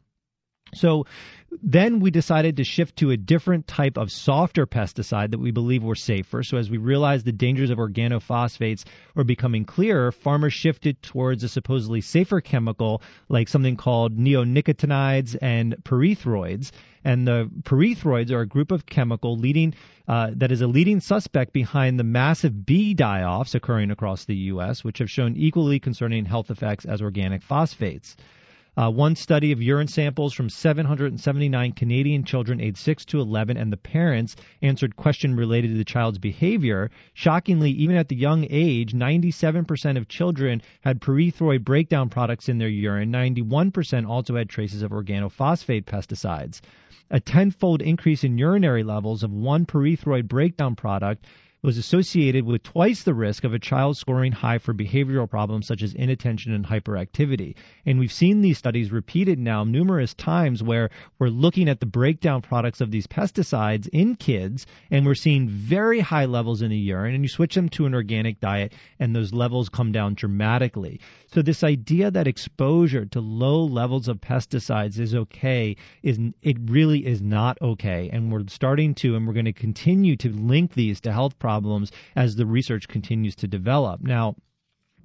So then we decided to shift to a different type of softer pesticide that we believe were safer. So as we realized the dangers of organophosphates were becoming clearer, farmers shifted towards a supposedly safer chemical like something called neonicotinoids and pyrethroids. And the pyrethroids are a group of chemical leading uh, that is a leading suspect behind the massive bee die-offs occurring across the U S, which have shown equally concerning health effects as organic phosphates. Uh, one study of urine samples from seven hundred seventy-nine Canadian children aged six to eleven and the parents answered questions related to the child's behavior. Shockingly, even at the young age, ninety-seven percent of children had pyrethroid breakdown products in their urine. ninety-one percent also had traces of organophosphate pesticides. A tenfold increase in urinary levels of one pyrethroid breakdown product was associated with twice the risk of a child scoring high for behavioral problems such as inattention and hyperactivity. And we've seen these studies repeated now numerous times where we're looking at the breakdown products of these pesticides in kids, and we're seeing very high levels in the urine, and you switch them to an organic diet, and those levels come down dramatically. So this idea that exposure to low levels of pesticides is okay, is it really is not okay. And we're starting to, and we're going to continue to link these to health problems problems as the research continues to develop. Now,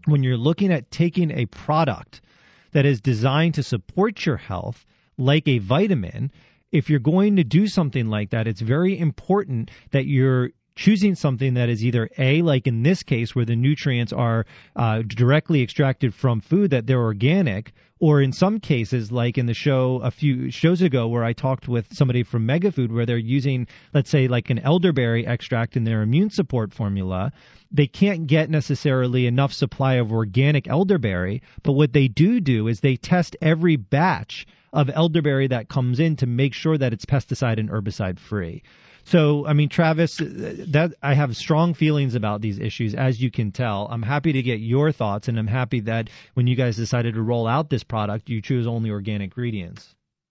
when you're looking at taking a product that is designed to support your health, like a vitamin, if you're going to do something like that, it's very important that you're choosing something that is either A, like in this case where the nutrients are uh, directly extracted from food, that they're organic, or in some cases, like in the show a few shows ago where I talked with somebody from Megafood where they're using, let's say, like an elderberry extract in their immune support formula. They can't get necessarily enough supply of organic elderberry, but what they do do is they test every batch of elderberry that comes in to make sure that it's pesticide and herbicide free. So, I mean, Travis, that I have strong feelings about these issues, as you can tell. I'm happy to get your thoughts, and I'm happy that when you guys decided to roll out this product, you choose only organic ingredients.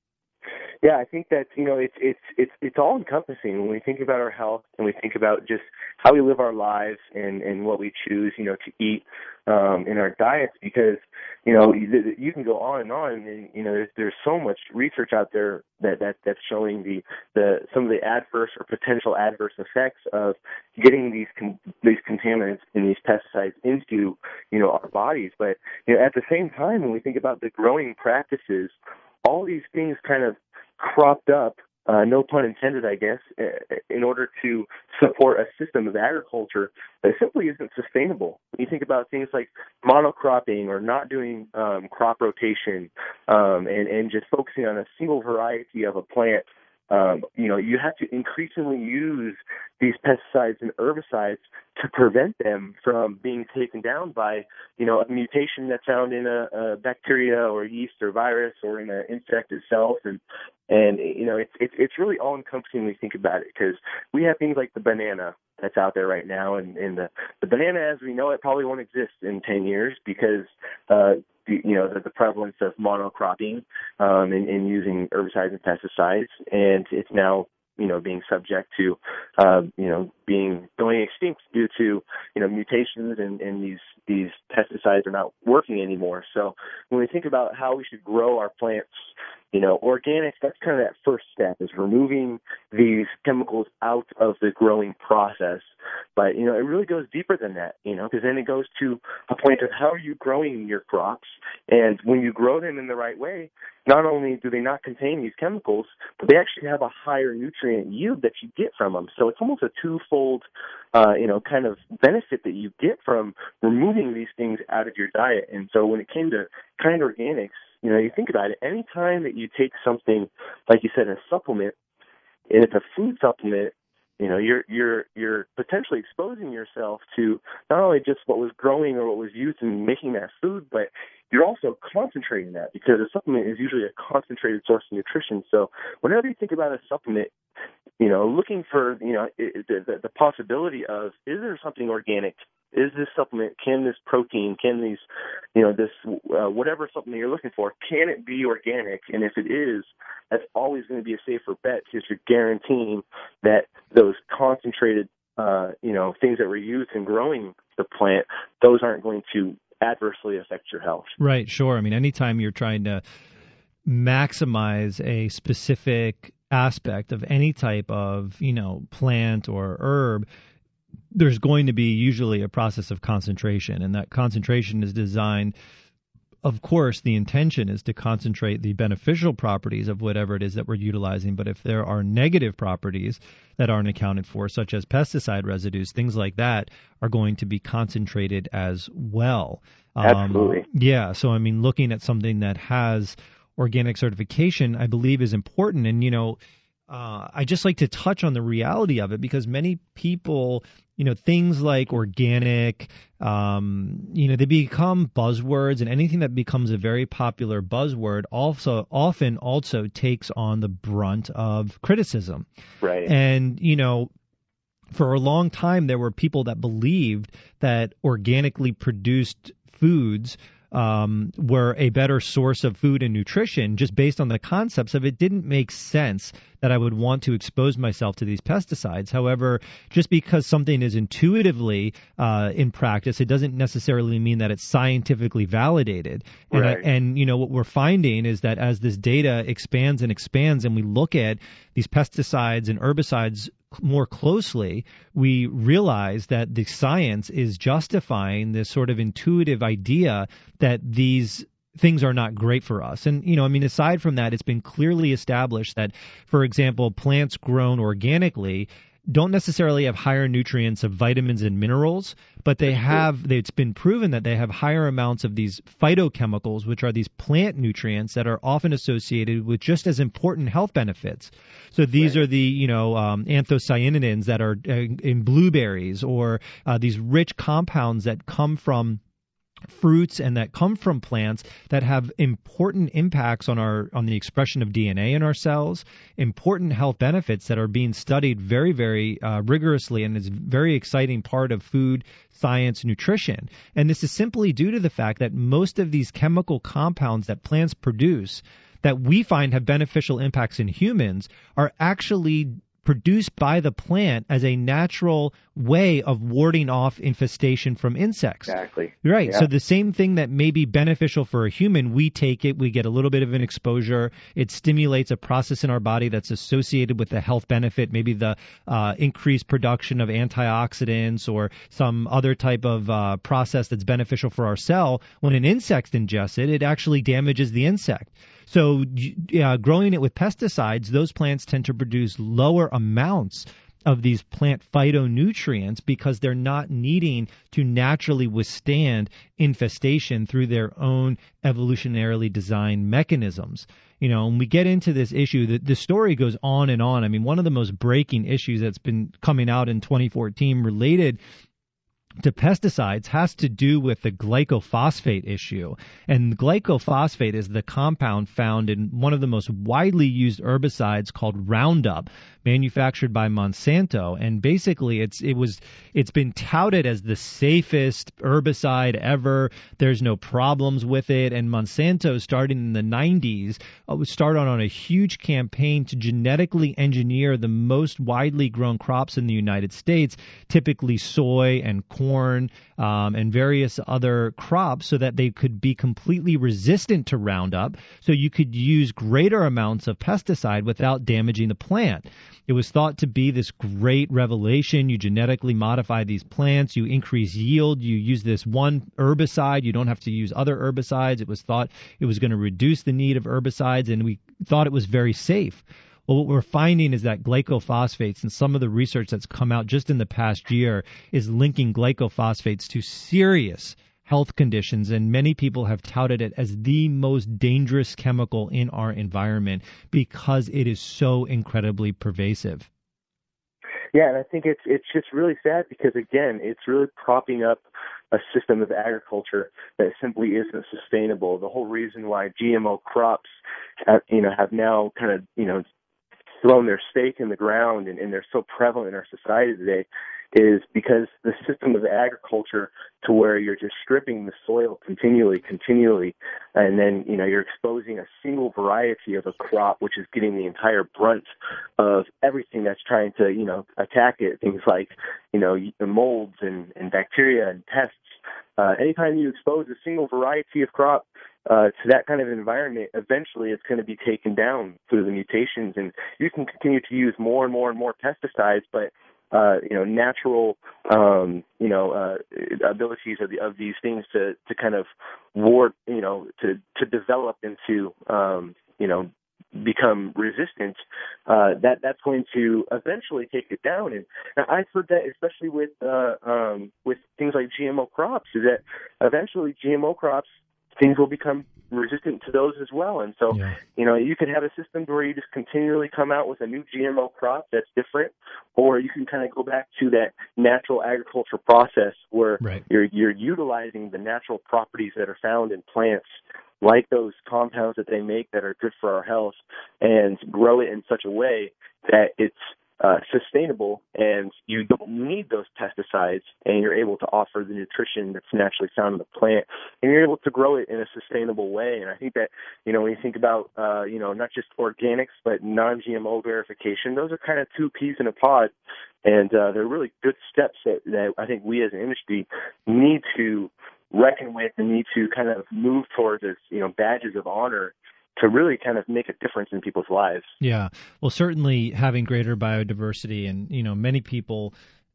Yeah, I think that, you know, it's it's it's it's all encompassing when we think about our health and we think about just how we live our lives and, and what we choose, you know, to eat um, in our diets, because, you know, you, you can go on and on, and, you know, there's, there's so much research out there that, that that's showing the, the some of the adverse or potential adverse effects of getting these con- these contaminants and these pesticides into, you know, our bodies. But, you know, at the same time, when we think about the growing practices, all these things kind of cropped up, uh, no pun intended, I guess, in order to support a system of agriculture that simply isn't sustainable. When you think about things like monocropping or not doing um, crop rotation um, and, and just focusing on a single variety of a plant, um, you know, you have to increasingly use these pesticides and herbicides to prevent them from being taken down by, you know, a mutation that's found in a, a bacteria or yeast or virus or in an insect itself. And, and you know, it's it's it's really all-encompassing when we think about it, because we have things like the banana that's out there right now, and, and the, the banana as we know it probably won't exist in ten years because, uh, the, you know, the, the prevalence of monocropping um, and, and using herbicides and pesticides, and it's now, you know, being subject to, uh, you know, being going extinct due to, you know, mutations, and, and these these pesticides are not working anymore. So when we think about how we should grow our plants, you know, organic, that's kind of that first step, is removing these chemicals out of the growing process. But, you know, it really goes deeper than that, you know, because then it goes to a point of how are you growing your crops. And when you grow them in the right way, not only do they not contain these chemicals, but they actually have a higher nutrient yield that you get from them. So it's almost a twofold, uh, you know, kind of benefit that you get from removing these things out of your diet. And so when it came to Kind Organics, you know, you think about it, any time that you take something, like you said, a supplement, and it's a food supplement, you know, you're you're you're potentially exposing yourself to not only just what was growing or what was used in making that food, but you're also concentrating that, because a supplement is usually a concentrated source of nutrition. So whenever you think about a supplement, you know, looking for, you know, the, the, the possibility of, is there something organic? Is this supplement, can this protein, can these, you know, this, uh, whatever supplement you're looking for, can it be organic? And if it is, that's always going to be a safer bet, because you're guaranteeing that those concentrated, uh, you know, things that were used in growing the plant, those aren't going to adversely affect your health. Right, sure. I mean, anytime you're trying to maximize a specific aspect of any type of, you know, plant or herb, there's going to be usually a process of concentration, and that concentration is designed, of course, the intention is to concentrate the beneficial properties of whatever it is that we're utilizing, but if there are negative properties that aren't accounted for, such as pesticide residues, things like that, are going to be concentrated as well. Absolutely. Um, yeah, so I mean, looking at something that has organic certification, I believe, is important. And, you know, uh, I just like to touch on the reality of it, because many people, you know, things like organic, um, you know, they become buzzwords, and anything that becomes a very popular buzzword also often also takes on the brunt of criticism. Right. And, you know, for a long time, there were people that believed that organically produced foods um, were a better source of food and nutrition, just based on the concepts of it didn't make sense that I would want to expose myself to these pesticides. However, just because something is intuitively uh, in practice, it doesn't necessarily mean that it's scientifically validated. And, right. I, and, you know, what we're finding is that as this data expands and expands, and we look at these pesticides and herbicides more closely, we realize that the science is justifying this sort of intuitive idea that these things are not great for us. And, you know, I mean, aside from that, it's been clearly established that, for example, plants grown organically don't necessarily have higher nutrients of vitamins and minerals, but they have, it's been proven that they have higher amounts of these phytochemicals, which are these plant nutrients that are often associated with just as important health benefits. So these right. are the, you know, um, anthocyanidins that are uh, in blueberries, or uh, these rich compounds that come from fruits and that come from plants that have important impacts on our on the expression of D N A in our cells, important health benefits that are being studied very, very uh, rigorously, and is a very exciting part of food science nutrition. And this is simply due to the fact that most of these chemical compounds that plants produce that we find have beneficial impacts in humans are actually produced by the plant as a natural way of warding off infestation from insects. Exactly. Right. Yeah. So the same thing that may be beneficial for a human, we take it, we get a little bit of an exposure. It stimulates a process in our body that's associated with the health benefit, maybe the uh, increased production of antioxidants or some other type of uh, process that's beneficial for our cell. When an insect ingests it, it actually damages the insect. So uh, growing it with pesticides, those plants tend to produce lower amounts of these plant phytonutrients because they're not needing to naturally withstand infestation through their own evolutionarily designed mechanisms. You know, when we get into this issue, the, the story goes on and on. I mean, one of the most breaking issues that's been coming out in twenty fourteen related to pesticides has to do with the glycophosphate issue. And glycophosphate is the compound found in one of the most widely used herbicides called Roundup, manufactured by Monsanto. And basically it's it was it's been touted as the safest herbicide ever. There's no problems with it. And Monsanto, starting in the nineties, uh, started on a huge campaign to genetically engineer the most widely grown crops in the United States, typically soy and corn. corn um, and various other crops, so that they could be completely resistant to Roundup, so you could use greater amounts of pesticide without damaging the plant. It was thought to be this great revelation. You genetically modify these plants, you increase yield, you use this one herbicide, you don't have to use other herbicides. It was thought it was going to reduce the need of herbicides, and we thought it was very safe. Well, what we're finding is that glycophosphates, and some of the research that's come out just in the past year, is linking glycophosphates to serious health conditions, and many people have touted it as the most dangerous chemical in our environment because it is so incredibly pervasive. Yeah, and I think it's it's just really sad because, again, it's really propping up a system of agriculture that simply isn't sustainable. The whole reason why G M O crops have, you know, have now kind of, you know, thrown their stake in the ground, and, and they're so prevalent in our society today, is because the system of agriculture, to where you're just stripping the soil continually, continually, and then, you know, you're exposing a single variety of a crop, which is getting the entire brunt of everything that's trying to, you know, attack it. Things like, you know, molds and, and bacteria and pests. Uh, anytime you expose a single variety of crop uh, to that kind of environment, eventually it's going to be taken down through the mutations, and you can continue to use more and more and more pesticides, but uh, you know, natural, um, you know, uh, abilities of the, of these things to, to kind of ward, you know, to, to develop into, um, you know, become resistant, uh, that that's going to eventually take it down. And I've heard that, especially with uh, um, with things like G M O crops, is that eventually G M O crops, things will become resistant to those as well. And so, yeah. you know, you could have a system where you just continually come out with a new G M O crop that's different, or you can kind of go back to that natural agriculture process where right. you're you're utilizing the natural properties that are found in plants, like those compounds that they make that are good for our health, and grow it in such a way that it's uh, sustainable and you don't need those pesticides, and you're able to offer the nutrition that's naturally found in the plant, and you're able to grow it in a sustainable way. And I think that, you know, when you think about, uh, you know, not just organics, but non-G M O verification, those are kind of two peas in a pod. And uh, they're really good steps that, that I think we as an industry need to reckon with and need to kind of move towards as, you know, badges of honor to really kind of make a difference in people's lives. Yeah. Well, certainly having greater biodiversity, and, you know, many people,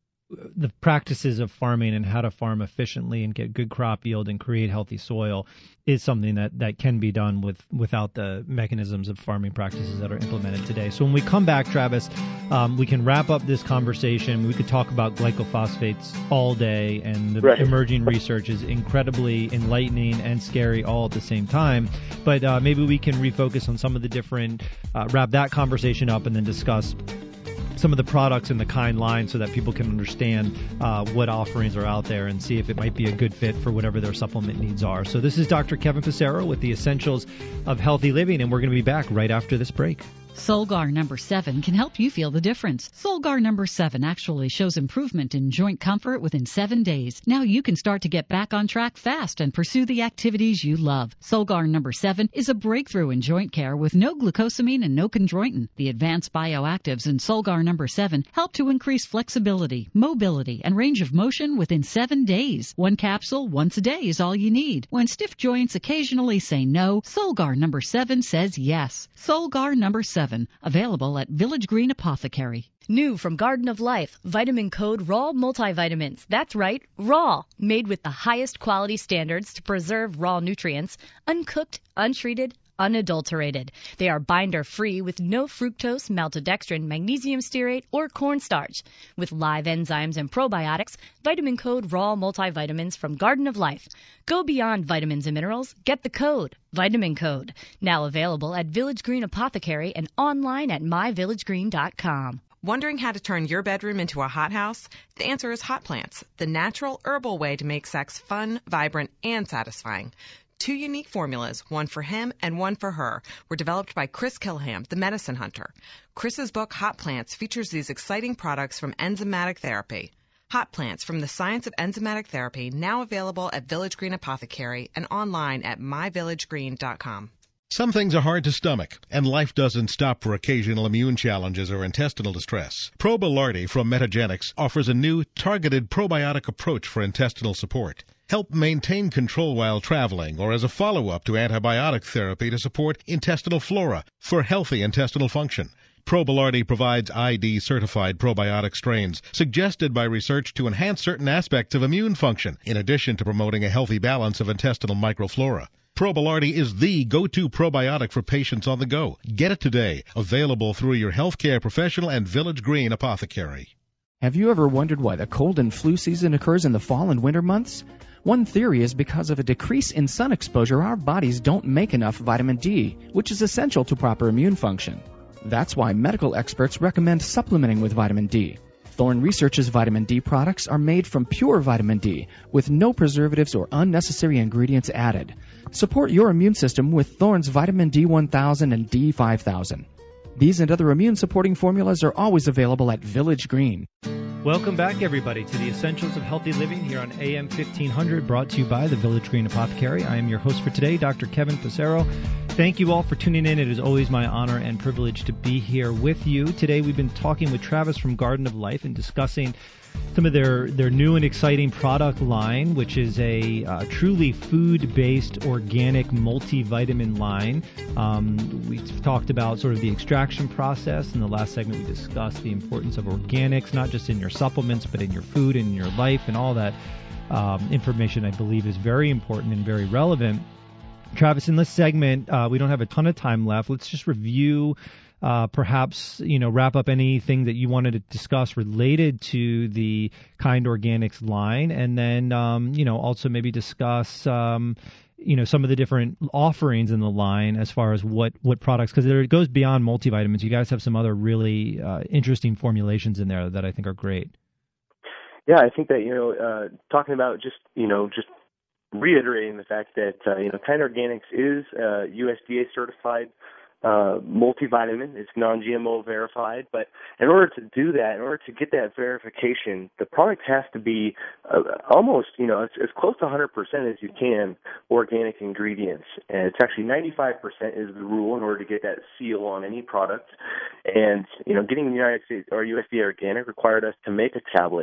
the practices of farming and how to farm efficiently and get good crop yield and create healthy soil is something that, that can be done with without the mechanisms of farming practices that are implemented today. So when we come back, Travis, um, we can wrap up this conversation. We could talk about glycophosphates all day, and the right. emerging research is incredibly enlightening and scary all at the same time. But uh, maybe we can refocus on some of the different, uh, wrap that conversation up and then discuss some of the products in the KIND line so that people can understand uh, what offerings are out there and see if it might be a good fit for whatever their supplement needs are. So this is Doctor Kevin Passero with the Essentials of Healthy Living, and we're going to be back right after this break. Solgar number seven can help you feel the difference. Solgar number seven actually shows improvement in joint comfort within seven days. Now you can start to get back on track fast and pursue the activities you love. Solgar number seven is a breakthrough in joint care with no glucosamine and no chondroitin. The advanced bioactives in Solgar number seven help to increase flexibility, mobility, and range of motion within seven days. One capsule once a day is all you need. When stiff joints occasionally say no, Solgar number seven says yes. Solgar number seven. Available at Village Green Apothecary. New from Garden of Life, Vitamin Code Raw Multivitamins. That's right, raw. Made with the highest quality standards to preserve raw nutrients, uncooked, untreated, unadulterated. They are binder-free with no fructose, maltodextrin, magnesium stearate, or cornstarch. With live enzymes and probiotics, Vitamin Code Raw Multivitamins from Garden of Life. Go beyond vitamins and minerals. Get the code. Vitamin Code. Now available at Village Green Apothecary and online at my village green dot com. Wondering how to turn your bedroom into a hothouse? The answer is Hot Plants, the natural herbal way to make sex fun, vibrant, and satisfying. Two unique formulas, one for him and one for her, were developed by Chris Kilham, the medicine hunter. Chris's book, Hot Plants, features these exciting products from enzymatic therapy. Hot Plants from the Science of Enzymatic Therapy, now available at Village Green Apothecary and online at my village green dot com. Some things are hard to stomach, and life doesn't stop for occasional immune challenges or intestinal distress. Probilardi from Metagenics offers a new, targeted probiotic approach for intestinal support. Help maintain control while traveling or as a follow-up to antibiotic therapy to support intestinal flora for healthy intestinal function. Probilardi provides I D-certified probiotic strains suggested by research to enhance certain aspects of immune function, in addition to promoting a healthy balance of intestinal microflora. Probilardi is the go-to probiotic for patients on the go. Get it today. Available through your healthcare professional and Village Green Apothecary. Have you ever wondered why the cold and flu season occurs in the fall and winter months? One theory is because of a decrease in sun exposure, our bodies don't make enough vitamin D, which is essential to proper immune function. That's why medical experts recommend supplementing with vitamin D. Thorne Research's vitamin D products are made from pure vitamin D with no preservatives or unnecessary ingredients added. Support your immune system with Thorne's vitamin D one thousand and D five thousand. These and other immune-supporting formulas are always available at Village Green. Welcome back, everybody, to the Essentials of Healthy Living here on A M fifteen hundred, brought to you by the Village Green Apothecary. I am your host for today, Doctor Kevin Passero. Thank you all for tuning in. It is always my honor and privilege to be here with you. Today we've been talking with Travis from Garden of Life and discussing some of their, their new and exciting product line, which is a uh, truly food-based organic multivitamin line. Um, we talked about sort of the extraction process. In the last segment, we discussed the importance of organics, not just in your supplements, but in your food and in your life, and all that um, information, I believe, is very important and very relevant. Travis, in this segment, uh, we don't have a ton of time left. Let's just review Uh, perhaps, you know, wrap up anything that you wanted to discuss related to the KIND Organics line, and then, um, you know, also maybe discuss, um, you know, some of the different offerings in the line as far as what, what products, because it goes beyond multivitamins. You guys have some other really uh, interesting formulations in there that I think are great. Yeah, I think that, you know, uh, talking about just, you know, just reiterating the fact that, uh, you know, KIND Organics is uh, U S D A certified Uh, multivitamin. It's non G M O verified, but in order to do that, in order to get that verification, the product has to be uh, almost, you know, as, as close to one hundred percent as you can organic ingredients. And it's actually ninety-five percent is the rule in order to get that seal on any product. And, you know, getting the United States or U S D A organic required us to make a tablet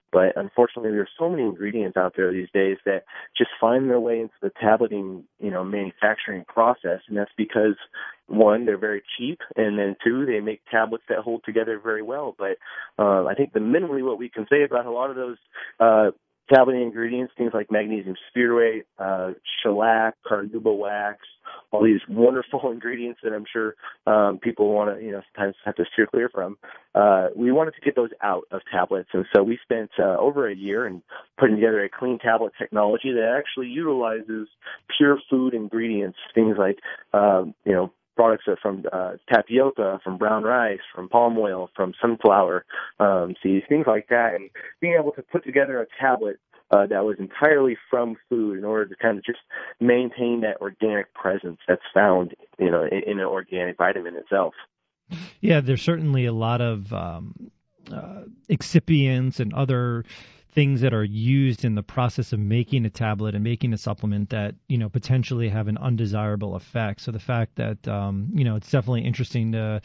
But unfortunately, there are so many ingredients out there these days that just find their way into the tableting, you know, manufacturing process, and that's because, one, they're very cheap, and then two, they make tablets that hold together very well. But uh, I think the minimally what we can say about a lot of those uh, tableting ingredients, things like magnesium spherate, uh, shellac, carnauba wax, all these wonderful ingredients that I'm sure um, people want to, you know, sometimes have to steer clear from. Uh, we wanted to get those out of tablets, and so we spent uh, over a year in putting together a clean tablet technology that actually utilizes pure food ingredients, things like, um, you know, products are from uh, tapioca, from brown rice, from palm oil, from sunflower um, seeds, things like that, and being able to put together a tablet uh, that was entirely from food in order to kind of just maintain that organic presence that's found, you know, in, in an organic vitamin itself. Yeah, there's certainly a lot of um, uh, excipients and other things that are used in the process of making a tablet and making a supplement that, you know, potentially have an undesirable effect. So the fact that, um, you know, it's definitely interesting to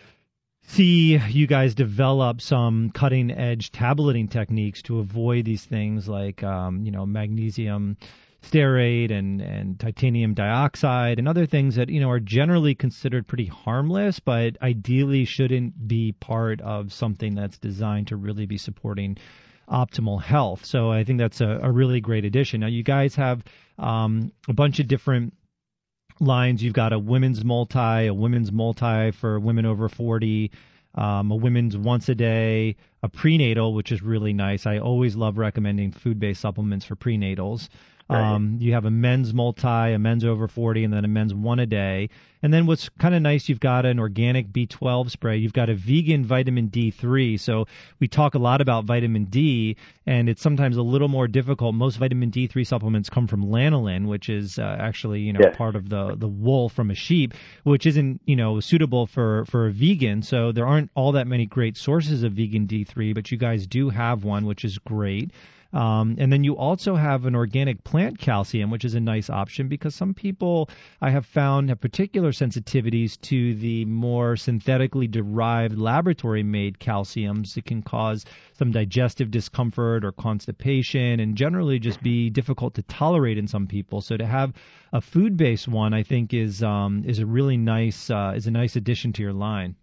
see you guys develop some cutting edge tableting techniques to avoid these things like, um, you know, magnesium stearate and, and titanium dioxide and other things that, you know, are generally considered pretty harmless, but ideally shouldn't be part of something that's designed to really be supporting optimal health. So I think that's a, a really great addition. Now, you guys have um, a bunch of different lines. You've got a women's multi, a women's multi for women over forty, um, a women's once a day, a prenatal, which is really nice. I always love recommending food-based supplements for prenatals. Um, you have a men's multi, a men's over forty, and then a men's one a day. And then what's kind of nice, you've got an organic B twelve spray. You've got a vegan vitamin D three. So we talk a lot about vitamin D, and it's sometimes a little more difficult. Most vitamin D three supplements come from lanolin, which is uh, actually, you know, yeah. part of the, the wool from a sheep, which isn't, you know, suitable for, for a vegan. So there aren't all that many great sources of vegan D three, but you guys do have one, which is great. Um, and then you also have an organic plant calcium, which is a nice option because some people I have found have particular sensitivities to the more synthetically derived laboratory-made calciums that can cause some digestive discomfort or constipation and generally just be difficult to tolerate in some people. So to have a food-based one, I think, is um, is a really nice uh, is a nice addition to your line.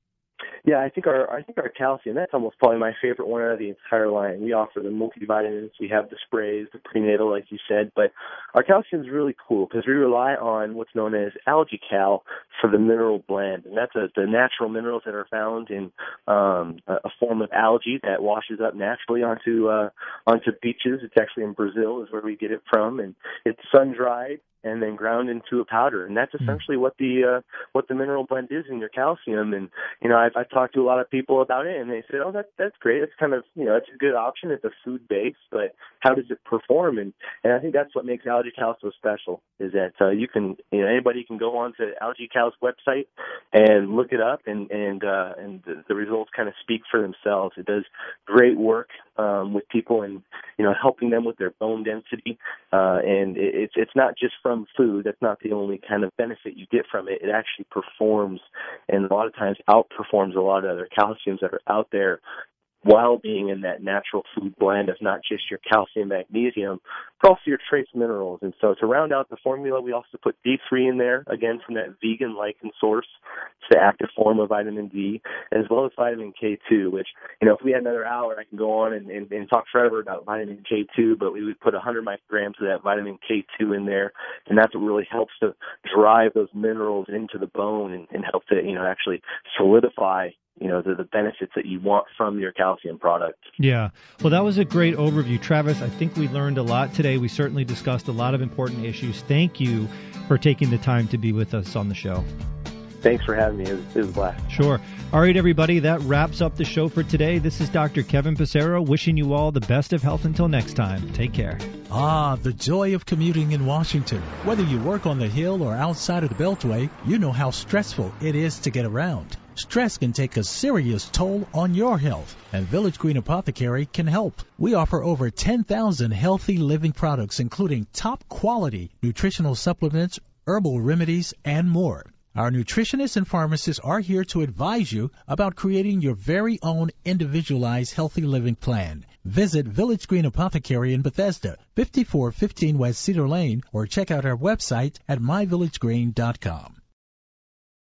Yeah, I think our I think our calcium, that's almost probably my favorite one out of the entire line. We offer the multivitamins, we have the sprays, the prenatal, like you said, but our calcium is really cool because we rely on what's known as AlgaCal for the mineral blend, and that's a, the natural minerals that are found in um, a, a form of algae that washes up naturally onto uh, onto beaches. It's actually in Brazil is where we get it from, and it's sun-dried and then ground into a powder, and that's essentially what the uh, what the mineral blend is in your calcium. And you know, I've, I've talked to a lot of people about it, and they said, "Oh, that that's great. It's kind of you know, it's a good option. It's a food base, but how does it perform?" And and I think that's what makes AlgaCal so special is that uh, you can you know anybody can go on to AlgaCal's website and look it up, and and uh, and the, the results kind of speak for themselves. It does great work um, with people, and you know, helping them with their bone density, uh, and it, it's it's not just from food. That's not the only kind of benefit you get from it. It actually performs, and a lot of times outperforms a lot of other calciums that are out there while being in that natural food blend of not just your calcium, magnesium, but also your trace minerals. And so to round out the formula, we also put D three in there, again, from that vegan lichen source. It's the active form of vitamin D, as well as vitamin K two, which, you know, if we had another hour, I can go on and, and, and talk forever about vitamin K two, but we would put one hundred micrograms of that vitamin K two in there, and that's what really helps to drive those minerals into the bone and, and help to, you know, actually solidify you know, the, the benefits that you want from your calcium product. Yeah. Well, that was a great overview, Travis. I think we learned a lot today. We certainly discussed a lot of important issues. Thank you for taking the time to be with us on the show. Thanks for having me. It was, it was a blast. Sure. All right, everybody, that wraps up the show for today. This is Doctor Kevin Passero wishing you all the best of health until next time. Take care. Ah, the joy of commuting in Washington. Whether you work on the Hill or outside of the Beltway, you know how stressful it is to get around. Stress can take a serious toll on your health, and Village Green Apothecary can help. We offer over ten thousand healthy living products, including top-quality nutritional supplements, herbal remedies, and more. Our nutritionists and pharmacists are here to advise you about creating your very own individualized healthy living plan. Visit Village Green Apothecary in Bethesda, fifty-four fifteen West Cedar Lane, or check out our website at my village green dot com.